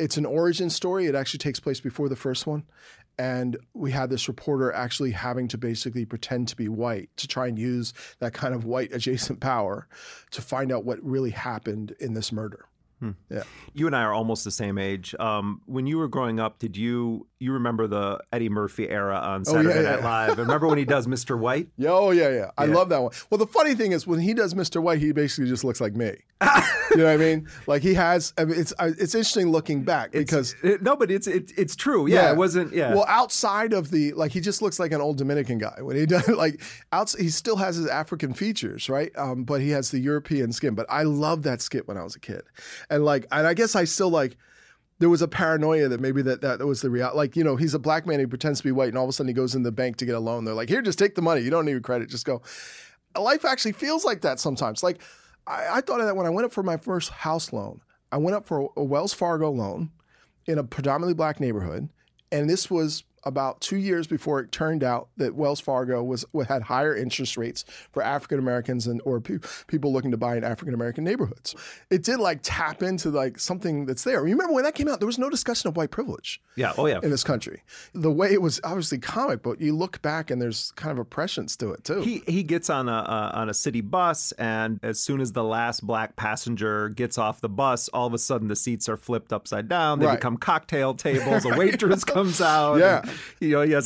It's an origin story. It actually takes place before the first one. And we had this reporter actually having to basically pretend to be white to try and use that kind of white adjacent power to find out what really happened in this murder. Yeah. You and I are almost the same age. When you were growing up, did you remember the Eddie Murphy era on Saturday Night Live? Remember when he does Mr. White? Yeah. I love that one. Well, the funny thing is when he does Mr. White, he basically just looks like me. You know what I mean? Like he has. I mean, it's interesting looking back because it's true. Yeah, it wasn't. Yeah. Well, outside of he just looks like an old Dominican guy when he does he still has his African features, right? But he has the European skin. But I loved that skit when I was a kid. And I guess I still there was a paranoia that maybe that was the reality. He's a black man who pretends to be white and all of a sudden he goes in the bank to get a loan. They're like, here, just take the money. You don't need credit. Just go. Life actually feels like that sometimes. I thought of that when I went up for my first house loan. I went up for a Wells Fargo loan in a predominantly black neighborhood. And this was about 2 years before it turned out that Wells Fargo had higher interest rates for African Americans or people looking to buy in African American neighborhoods. It did tap into something that's there. Remember when that came out, there was no discussion of white privilege. Yeah. Oh yeah. In this country, the way it was obviously comic, but you look back and there's kind of a prescience to it too. He gets on a city bus, and as soon as the last black passenger gets off the bus, all of a sudden the seats are flipped upside down. They become cocktail tables. A waitress comes out. Yeah. And, he has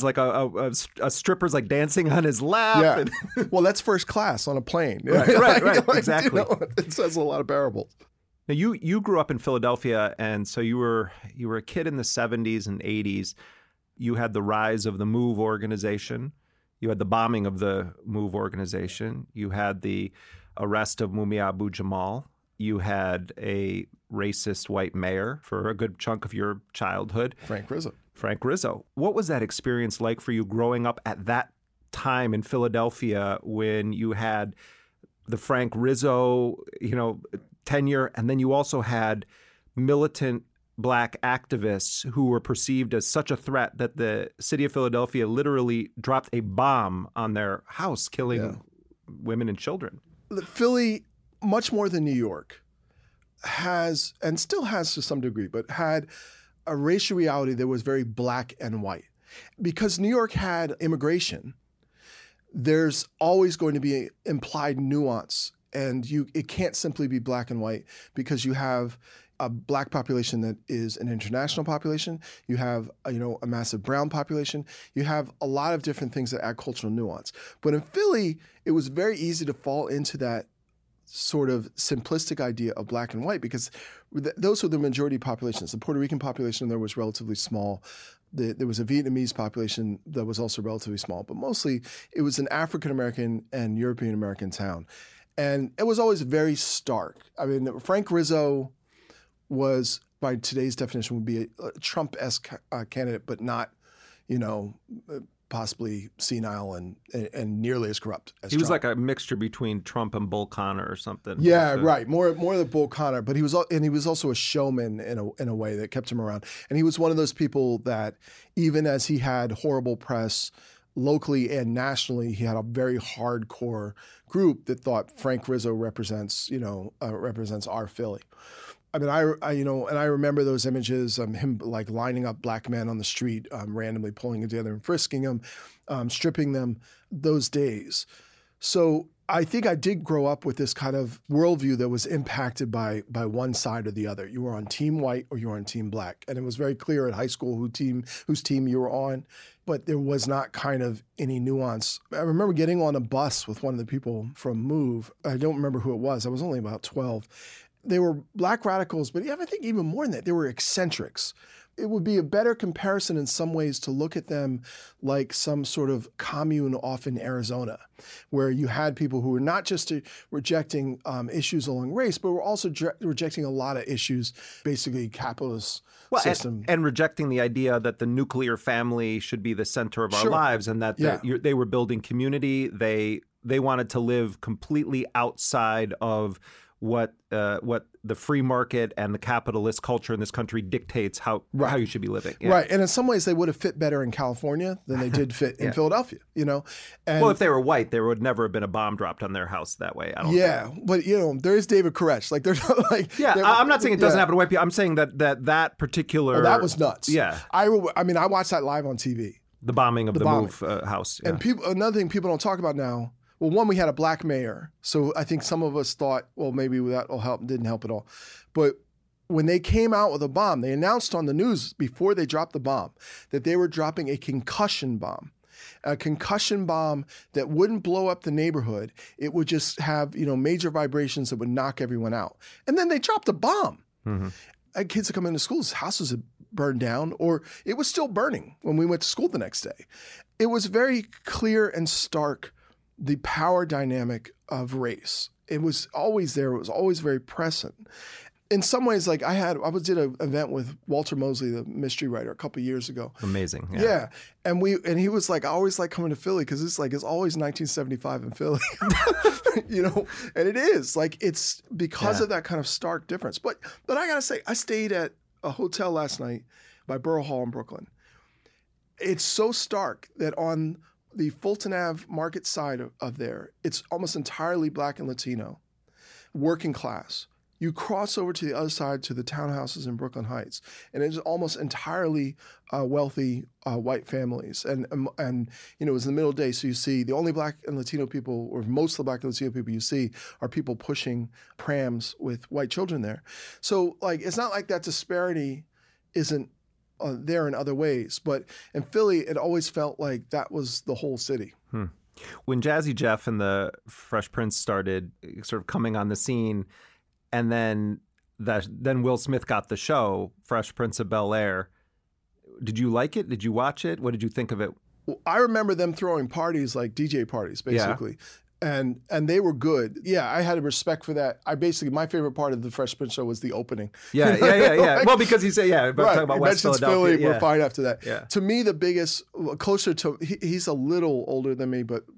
a stripper's dancing on his lap. Yeah. Well, that's first class on a plane. Right. Exactly. It says a lot of parables. Now, you grew up in Philadelphia, and so you were a kid in the 70s and 80s. You had the rise of the MOVE organization. You had the bombing of the MOVE organization. You had the arrest of Mumia Abu-Jamal. You had a racist white mayor for a good chunk of your childhood. Frank Rizzo. What was that experience like for you growing up at that time in Philadelphia when you had the Frank Rizzo, tenure, and then you also had militant black activists who were perceived as such a threat that the city of Philadelphia literally dropped a bomb on their house, killing women and children? Philly, much more than New York, has, and still has to some degree, but had a racial reality that was very black and white. Because New York had immigration, there's always going to be implied nuance, and it can't simply be black and white because you have a black population that is an international population. You have a massive brown population. You have a lot of different things that add cultural nuance. But in Philly, it was very easy to fall into that sort of simplistic idea of black and white because those were the majority populations. The Puerto Rican population there was relatively small. There was a Vietnamese population that was also relatively small, but mostly it was an African American and European American town. And it was always very stark. I mean, Frank Rizzo was, by today's definition, would be a Trump-esque candidate, but not, possibly senile and nearly as corrupt as He was Trump. like a mixture between Trump and Bull Connor or something. Yeah, right. More the Bull Connor, but he was also a showman in a way that kept him around. And he was one of those people that, even as he had horrible press locally and nationally, he had a very hardcore group that thought Frank Rizzo represents our Philly. I mean, I remember those images, him lining up black men on the street, randomly pulling them together and frisking them, stripping them, those days. So I think I did grow up with this kind of worldview that was impacted by one side or the other. You were on team white or you were on team black. And it was very clear at high school whose team you were on, but there was not kind of any nuance. I remember getting on a bus with one of the people from MOVE. I don't remember who it was. I was only about 12. They were black radicals, but I think even more than that, they were eccentrics. It would be a better comparison in some ways to look at them like some sort of commune off in Arizona, where you had people who were not just rejecting issues along race, but were also rejecting a lot of issues, basically capitalist system. And rejecting the idea that the nuclear family should be the center of our lives, and that they were building community. They wanted to live completely outside of what the free market and the capitalist culture in this country dictates how you should be living. Yeah. Right. And in some ways, they would have fit better in California than they did fit in Philadelphia, you know? And well, if they were white, there would never have been a bomb dropped on their house that way. I don't think. But, you know, there is David Koresh. Like, there's like... Yeah, I'm not saying it doesn't happen to white people. I'm saying that particular... Well, that was nuts. Yeah. I mean, I watched that live on TV. The bombing of the Move house. Yeah. And another thing people don't talk about now, well, one, we had a black mayor. So I think some of us thought, well, maybe that will help. Didn't help at all. But when they came out with a bomb, they announced on the news before they dropped the bomb that they were dropping a concussion bomb. A concussion bomb that wouldn't blow up the neighborhood. It would just have, you know, major vibrations that would knock everyone out. And then they dropped a bomb. Mm-hmm. And kids that come into schools, houses had burned down, or it was still burning when we went to school the next day. It was very clear and stark, the power dynamic of race. It was always there. It was always very present. In some ways, like I did an event with Walter Mosley, the mystery writer, a couple of years ago. Amazing. Yeah. And he was like, I always like coming to Philly because it's always 1975 in Philly, you know, and it is like, it's because of that kind of stark difference. But I gotta say, I stayed at a hotel last night by Borough Hall in Brooklyn. It's so stark that on the Fulton Ave market side of there, it's almost entirely Black and Latino, working class. You cross over to the other side to the townhouses in Brooklyn Heights, and it's almost entirely wealthy white families. And you know, it was in the middle of the day, so you see the only Black and Latino people, or most of the Black and Latino people you see, are people pushing prams with white children there. So, like, it's not like that disparity isn't there in other ways, but in Philly, it always felt like that was the whole city. When Jazzy Jeff and the Fresh Prince started sort of coming on the scene, and then Will Smith got the show, Fresh Prince of Bel-Air, did you like it? Did you watch it? What did you think of it? Well, I remember them throwing parties, like DJ parties, basically. Yeah. And they were good. Yeah, I had a respect for that. My favorite part of the Fresh Prince show was the opening. Yeah. Like, well, because he said, talking about West Philadelphia. Philly, we're fine after that. Yeah. To me, the biggest, closer to, he's a little older than me, but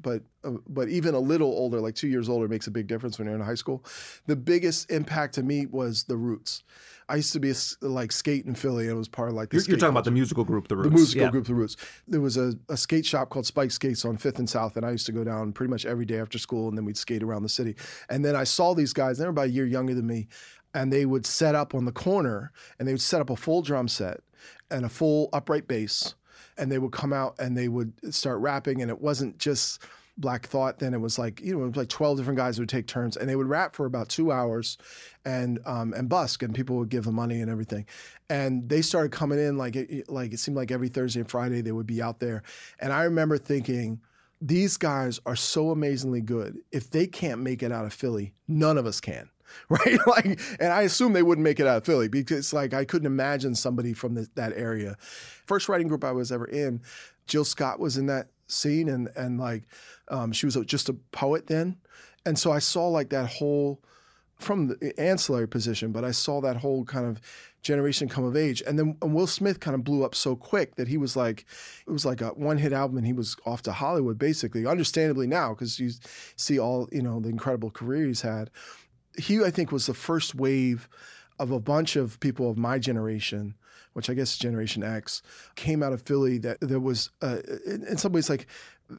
even a little older, like 2 years older, makes a big difference when you're in high school. The biggest impact to me was the Roots. I used to be like skate in Philly, and it was part of like the You're talking about the musical group, the Roots. The musical group, the Roots. There was a skate shop called Spike Skates on 5th and South, and I used to go down pretty much every day after school, and then we'd skate around the city. And then I saw these guys, they were about a year younger than me, and they would set up on the corner, and they would set up a full drum set and a full upright bass, and they would come out and they would start rapping, and it wasn't just Black Thought. Then it was like, it was like 12 different guys who would take turns, and they would rap for about 2 hours and busk, and people would give them money and everything. And they started coming in like it seemed like every Thursday and Friday they would be out there. And I remember thinking, these guys are so amazingly good. If they can't make it out of Philly, none of us can. Right? Like, and I assume they wouldn't make it out of Philly because like I couldn't imagine somebody from that area. First writing group I was ever in, Jill Scott was in that scene, and like she was just a poet then. And so I saw like that whole, from the ancillary position, but I saw that whole kind of generation come of age. And then Will Smith kind of blew up so quick that he was like, it was like a one-hit album and he was off to Hollywood basically, understandably now, because you see all, the incredible career he's had. He, I think, was the first wave of a bunch of people of my generation, which I guess is Generation X, came out of Philly that there was, in some ways, like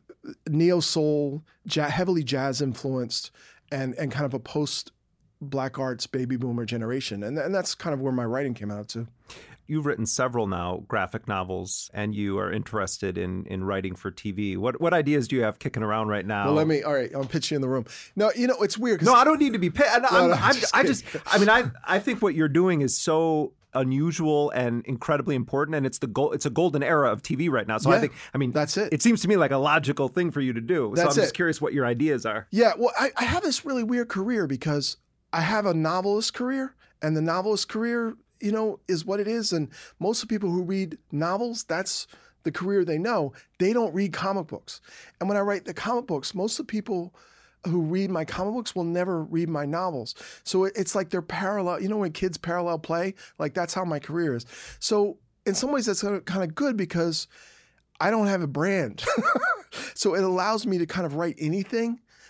neo-soul, heavily jazz-influenced, and kind of a post-Black Arts baby boomer generation. And that's kind of where my writing came out to. You've written several now graphic novels, and you are interested in writing for TV. What ideas do you have kicking around right now? Well, all right, I'll pitch you in the room. No, it's weird. No, I don't need to be pitched. I think what you're doing is so unusual and incredibly important, and it's a golden era of TV right now. So I think, that's it. It seems to me like a logical thing for you to do. So I'm just curious what your ideas are. Yeah, well, I have this really weird career because I have a novelist career, and the novelist career, is what it is. And most of the people who read novels, that's the career they know. They don't read comic books. And when I write the comic books, most of the people who read my comic books will never read my novels. So it's like they're parallel. When kids parallel play, like that's how my career is. So in some ways that's kind of good because I don't have a brand. So it allows me to kind of write anything.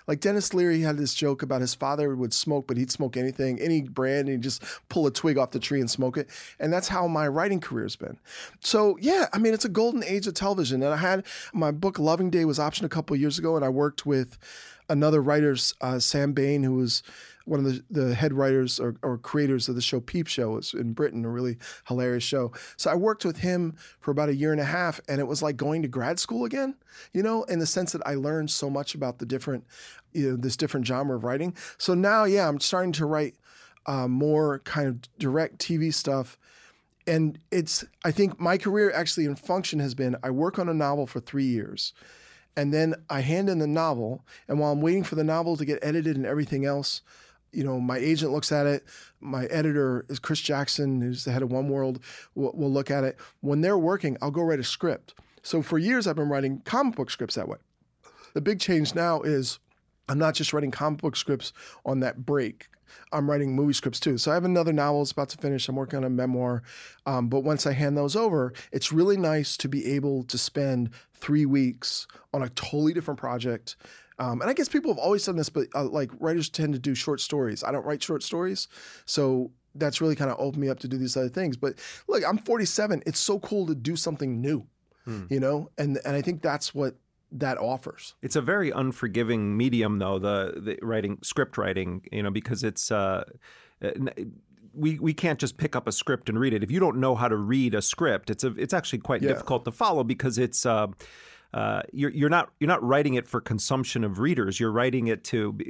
Like Dennis Leary had this joke about his father would smoke, but he'd smoke anything, any brand, and he'd just pull a twig off the tree and smoke it. And that's how my writing career has been. So yeah, I mean, it's a golden age of television. And I had my book Loving Day was optioned a couple of years ago, and I worked with another writer, Sam Bain, who was one of the head writers or creators of the show Peep Show. It's in Britain, a really hilarious show. So I worked with him for about a year and a half, and it was like going to grad school again, you know, in the sense that I learned so much about the different, you know, this different genre of writing. So now, yeah, I'm starting to write more kind of direct TV stuff. And I think my career actually in function has been, I work on a novel for 3 years. And then I hand in the novel, and while I'm waiting for the novel to get edited and everything else, you know, my agent looks at it. My editor is Chris Jackson, who's the head of One World, will look at it. When they're working, I'll go write a script. So for years, I've been writing comic book scripts that way. The big change now is I'm not just writing comic book scripts on that break. I'm writing movie scripts too. So I have another novel that's about to finish. I'm working on a memoir. But once I hand those over, it's really nice to be able to spend 3 weeks on a totally different project. And I guess people have always done this, but like writers tend to do short stories. I don't write short stories. So that's really kind of opened me up to do these other things. But look, I'm 47. It's so cool to do something new, you know? And I think that's what that offers. It's a very unforgiving medium, though, the writing, script writing, you know, because it's we can't just pick up a script and read it. If you don't know how to read a script, it's actually quite difficult to follow because it's you're not writing it for consumption of readers. You're writing it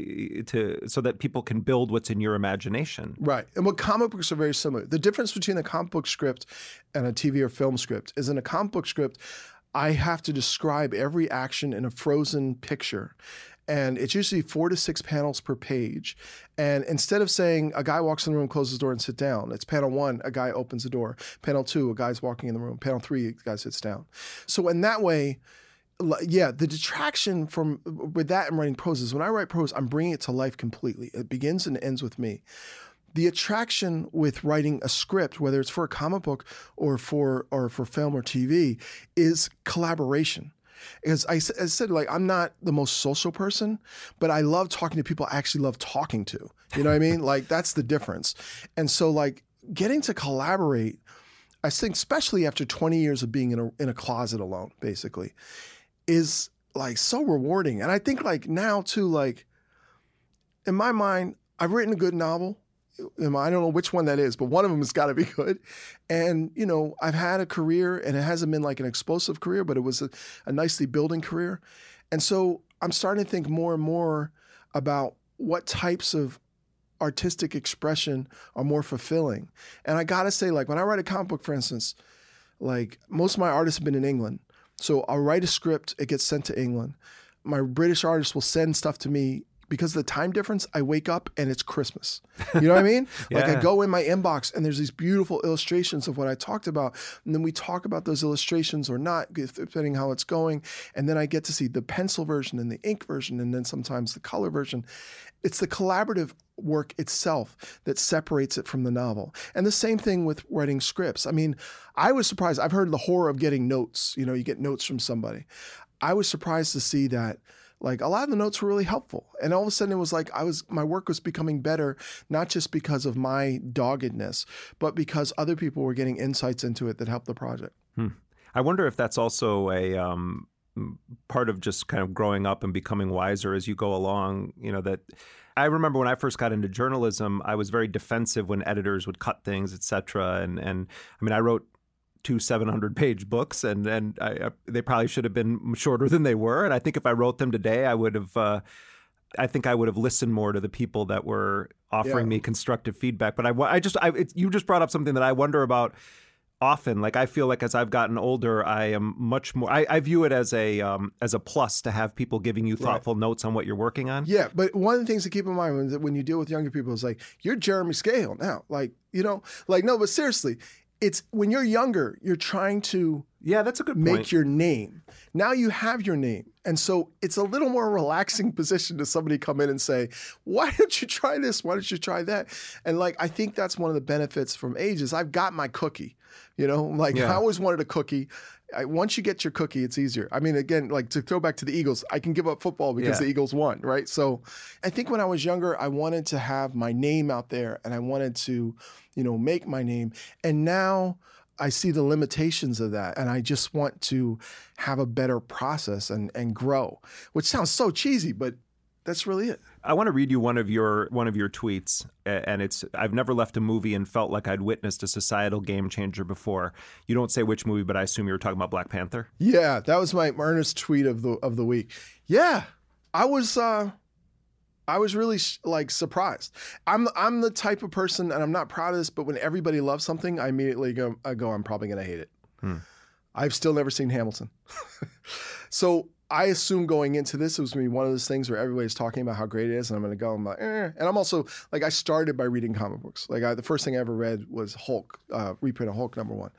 to so that people can build what's in your imagination. Right. And what comic books are very similar. The difference between a comic book script and a TV or film script is in a comic book script, I have to describe every action in a frozen picture. And it's usually 4 to 6 panels per page. And instead of saying a guy walks in the room, closes the door, and sit down, it's panel 1, a guy opens the door. Panel 2, a guy's walking in the room. Panel 3, a guy sits down. So in that way, yeah, the detraction with that and writing prose is when I write prose, I'm bringing it to life completely. It begins and ends with me. The attraction with writing a script, whether it's for a comic book or for film or TV, is collaboration. As I said, like, I'm not the most social person, but I love talking to people I actually love talking to. You know what I mean? Like, that's the difference. And so, like, getting to collaborate, I think, especially after 20 years of being in a closet alone, basically, is, like, so rewarding. And I think, like, now, too, like, in my mind, I've written a good novel. I don't know which one that is, but one of them has got to be good. And, you know, I've had a career, and it hasn't been like an explosive career, but it was a nicely building career. And so I'm starting to think more and more about what types of artistic expression are more fulfilling. And I got to say, like, when I write a comic book, for instance, like, most of my artists have been in England. So I'll write a script, it gets sent to England. My British artists will send stuff to me. Because of the time difference, I wake up and it's Christmas. You know what I mean? Like, I go in my inbox and there's these beautiful illustrations of what I talked about. And then we talk about those illustrations or not, depending how it's going. And then I get to see the pencil version and the ink version and then sometimes the color version. It's the collaborative work itself that separates it from the novel. And the same thing with writing scripts. I mean, I was surprised. I've heard the horror of getting notes. You know, you get notes from somebody. I was surprised to see that, like, a lot of the notes were really helpful. And all of a sudden it was like my work was becoming better, not just because of my doggedness, but because other people were getting insights into it that helped the project. I wonder if that's also a part of just kind of growing up and becoming wiser as you go along. You know, that I remember when I first got into journalism, I was very defensive when editors would cut things, et cetera. And I mean, I wrote 2 700-page books, and they probably should have been shorter than they were. And I think if I wrote them today, I would have. I think I would have listened more to the people that were offering me constructive feedback. But you just brought up something that I wonder about often. Like, I feel like as I've gotten older, I am much more. I view it as a plus to have people giving you thoughtful notes on what you're working on. Yeah, but one of the things to keep in mind when you deal with younger people is, like, you're Jeremy Scahill now. Like, you know, like, no, but seriously. It's when you're younger, you're trying to Yeah, that's a good point. Make your name. Now you have your name. And so it's a little more relaxing position to somebody come in and say, why don't you try this? Why don't you try that? And like, I think that's one of the benefits from age is I've got my cookie, you know, like I always wanted a cookie. Once you get your cookie, it's easier. I mean, again, like to throw back to the Eagles, I can give up football because the Eagles won, right? So I think when I was younger, I wanted to have my name out there and I wanted to, you know, make my name. And now I see the limitations of that, and I just want to have a better process and grow, which sounds so cheesy, but that's really it. I want to read you one of your tweets, and it's, I've never left a movie and felt like I'd witnessed a societal game changer before. You don't say which movie, but I assume you were talking about Black Panther. Yeah, that was my earnest tweet of the week. Yeah, I was really like surprised. I'm the type of person, and I'm not proud of this, but when everybody loves something, I immediately go, I'm probably going to hate it. I've still never seen Hamilton. So I assume going into this, it was going to be one of those things where everybody's talking about how great it is, and I'm going to go, I'm like, And I'm also, like, I started by reading comic books. Like, the first thing I ever read was Hulk, reprint of Hulk #1.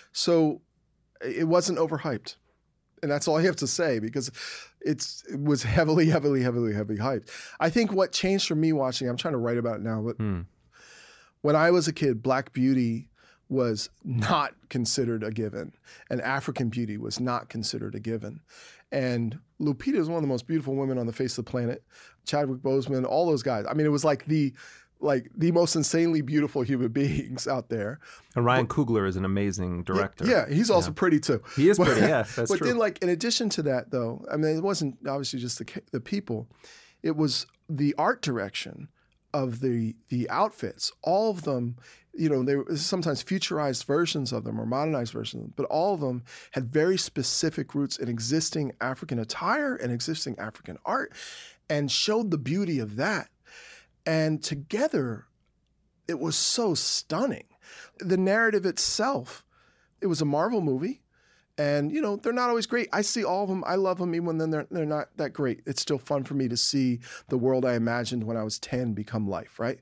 So it wasn't overhyped. And that's all I have to say, because it was heavily hyped. I think what changed for me watching, I'm trying to write about it now, but when I was a kid, Black beauty was not considered a given, and African beauty was not considered a given. And Lupita is one of the most beautiful women on the face of the planet. Chadwick Boseman, all those guys. I mean, it was like the most insanely beautiful human beings out there. And Ryan Coogler is an amazing director. Yeah, he's also pretty too. He is pretty, yeah, that's true. But then, like, in addition to that, though, I mean, it wasn't obviously just the people. It was the art direction of the outfits. All of them, you know, they were sometimes futurized versions of them or modernized versions of them, but all of them had very specific roots in existing African attire and existing African art, and showed the beauty of that. And together, it was so stunning. The narrative itself, it was a Marvel movie. And, you know, they're not always great. I see all of them. I love them even when they're not that great. It's still fun for me to see the world I imagined when I was 10 become life, right?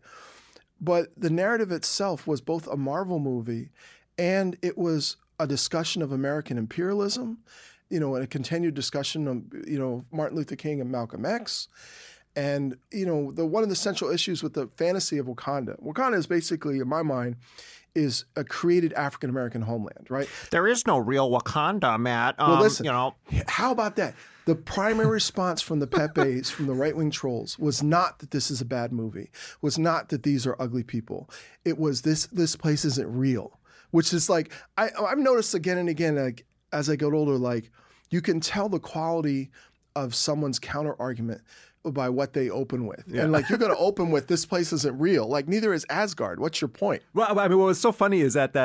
But the narrative itself was both a Marvel movie and it was a discussion of American imperialism, you know, and a continued discussion of, you know, Martin Luther King and Malcolm X. And, you know, one of the central issues with the fantasy of Wakanda is basically, in my mind, is a created African-American homeland, right? There is no real Wakanda, Matt. Well, listen, you know. How about that? The primary response from the Pepes, from the right-wing trolls, was not that this is a bad movie, was not that these are ugly people. It was this place isn't real, which is like, I've noticed again and again, like as I get older, like you can tell the quality of someone's counter-argument by what they open with. Yeah. And like, you're going to open with, this place isn't real. Like, neither is Asgard. What's your point? Well, I mean, what was so funny is that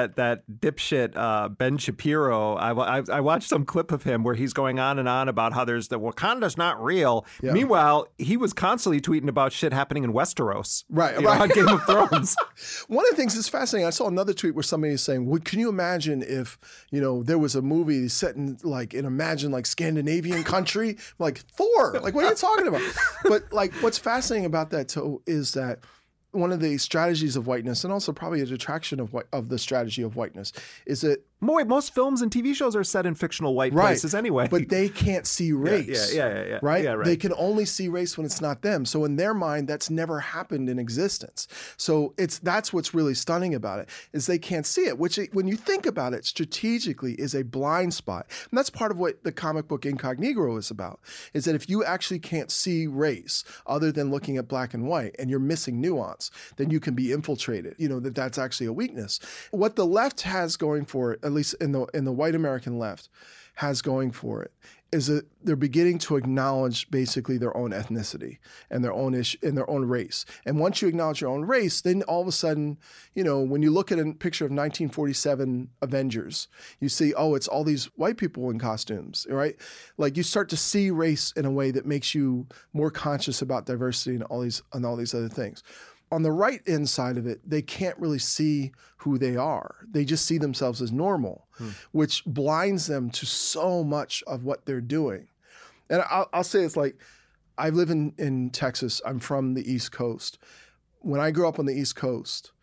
dipshit Ben Shapiro, I watched some clip of him where he's going on and on about how there's the Wakanda's not real. Yeah. Meanwhile, he was constantly tweeting about shit happening in Westeros. Right. Know, on Game of Thrones. One of the things that's fascinating, I saw another tweet where somebody is saying, well, can you imagine if, you know, there was a movie set in imagine Scandinavian country? Like, Thor. Like, what are you talking about? But like, what's fascinating about that too is that one of the strategies of whiteness, and also probably a detraction of the strategy of whiteness, is that most films and TV shows are set in fictional white places anyway. But they can't see race. Yeah. Right? Yeah, right? They can only see race when it's not them. So in their mind, that's never happened in existence. So that's what's really stunning about it, is they can't see it, which when you think about it strategically is a blind spot. And that's part of what the comic book Incognito is about, is that if you actually can't see race other than looking at black and white and you're missing nuance, then you can be infiltrated. You know, that's actually a weakness. What the left has going for it, at least in the white American left, has going for it, is that they're beginning to acknowledge basically their own ethnicity and their own and their own race. And once you acknowledge your own race, then all of a sudden, you know, when you look at a picture of 1947 Avengers, you see, oh, it's all these white people in costumes, right? Like, you start to see race in a way that makes you more conscious about diversity and all these other things. On the right end side of it, they can't really see who they are. They just see themselves as normal, which blinds them to so much of what they're doing. And I'll say it's like, I live in Texas. I'm from the East Coast. When I grew up on the East Coast,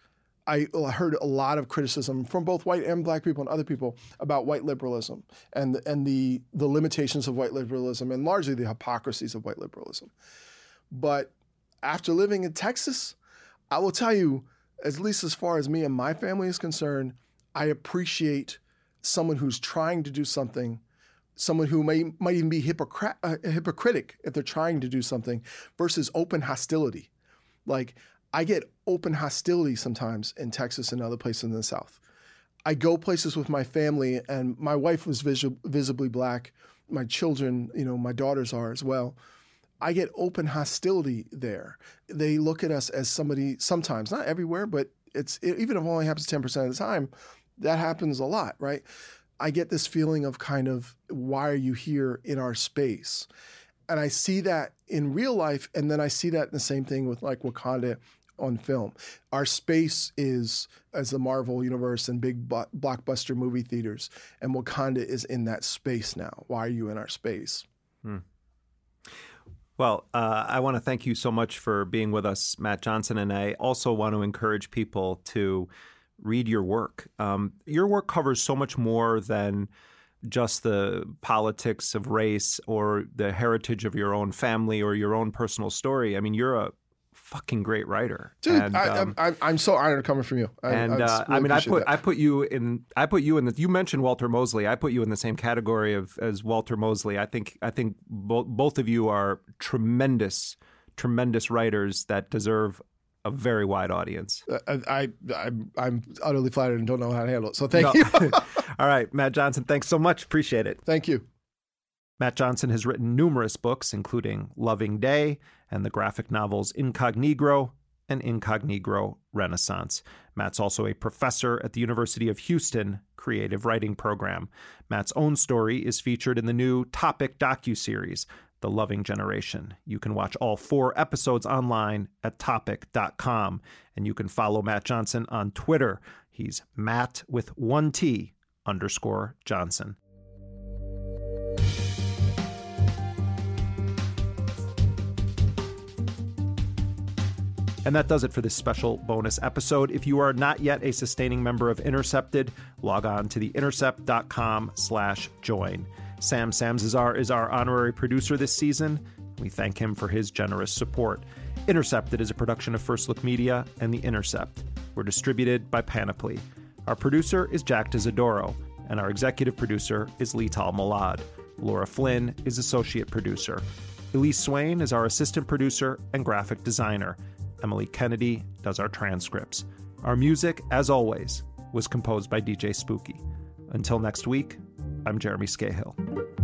I heard a lot of criticism from both white and black people and other people about white liberalism and the limitations of white liberalism and largely the hypocrisies of white liberalism. But after living in Texas, I will tell you, at least as far as me and my family is concerned, I appreciate someone who's trying to do something, someone who might even be hypocritic if they're trying to do something, versus open hostility. Like, I get open hostility sometimes in Texas and other places in the South. I go places with my family, and my wife was visibly black. My children, my daughters are as well. I get open hostility there. They look at us as somebody, sometimes, not everywhere, but even if it only happens 10% of the time, that happens a lot, right? I get this feeling of kind of, why are you here in our space? And I see that in real life, and then I see that in the same thing with like Wakanda on film. Our space is as the Marvel universe and big blockbuster movie theaters, and Wakanda is in that space now. Why are you in our space? Well, I want to thank you so much for being with us, Matt Johnson, and I also want to encourage people to read your work. Your work covers so much more than just the politics of race or the heritage of your own family or your own personal story. I mean, you're a fucking great writer, dude. And, I'm so honored coming from you. I put you in the. You mentioned Walter Mosley. I put you in the same category as Walter Mosley. I think both of you are tremendous writers that deserve a very wide audience. I'm utterly flattered and don't know how to handle it. So thank you. All right, Matt Johnson, thanks so much. Appreciate it. Thank you. Matt Johnson has written numerous books, including Loving Day and the graphic novels Incognegro and Incognegro Renaissance. Matt's also a professor at the University of Houston Creative Writing Program. Matt's own story is featured in the new Topic docuseries, The Loving Generation. You can watch all 4 episodes online at topic.com, and you can follow Matt Johnson on Twitter. He's Matt with 1T _Johnson. And that does it for this special bonus episode. If you are not yet a sustaining member of Intercepted, log on to theintercept.com/join. Sam Samzazar is our honorary producer this season. We thank him for his generous support. Intercepted is a production of First Look Media and The Intercept. We're distributed by Panoply. Our producer is Jack Dizadoro, and our executive producer is Lital Malad. Laura Flynn is associate producer. Elise Swain is our assistant producer and graphic designer. Emily Kennedy does our transcripts. Our music, as always, was composed by DJ Spooky. Until next week, I'm Jeremy Scahill.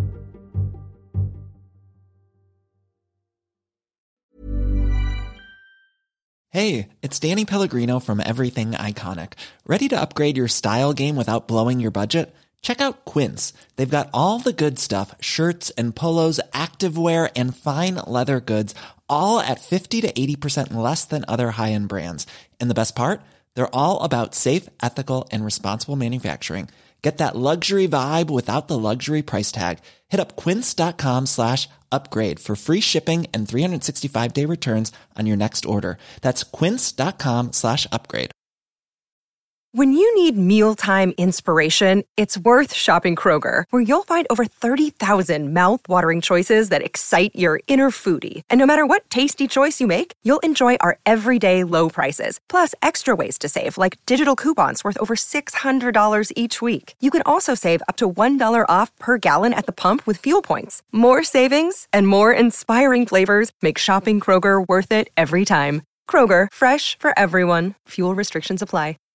Hey, it's Danny Pellegrino from Everything Iconic. Ready to upgrade your style game without blowing your budget? Check out Quince. They've got all the good stuff, shirts and polos, activewear, and fine leather goods, all at 50 to 80% less than other high-end brands. And the best part? They're all about safe, ethical, and responsible manufacturing. Get that luxury vibe without the luxury price tag. Hit up quince.com/upgrade for free shipping and 365-day returns on your next order. That's quince.com/upgrade. When you need mealtime inspiration, it's worth shopping Kroger, where you'll find over 30,000 mouth-watering choices that excite your inner foodie. And no matter what tasty choice you make, you'll enjoy our everyday low prices, plus extra ways to save, like digital coupons worth over $600 each week. You can also save up to $1 off per gallon at the pump with fuel points. More savings and more inspiring flavors make shopping Kroger worth it every time. Kroger, fresh for everyone. Fuel restrictions apply.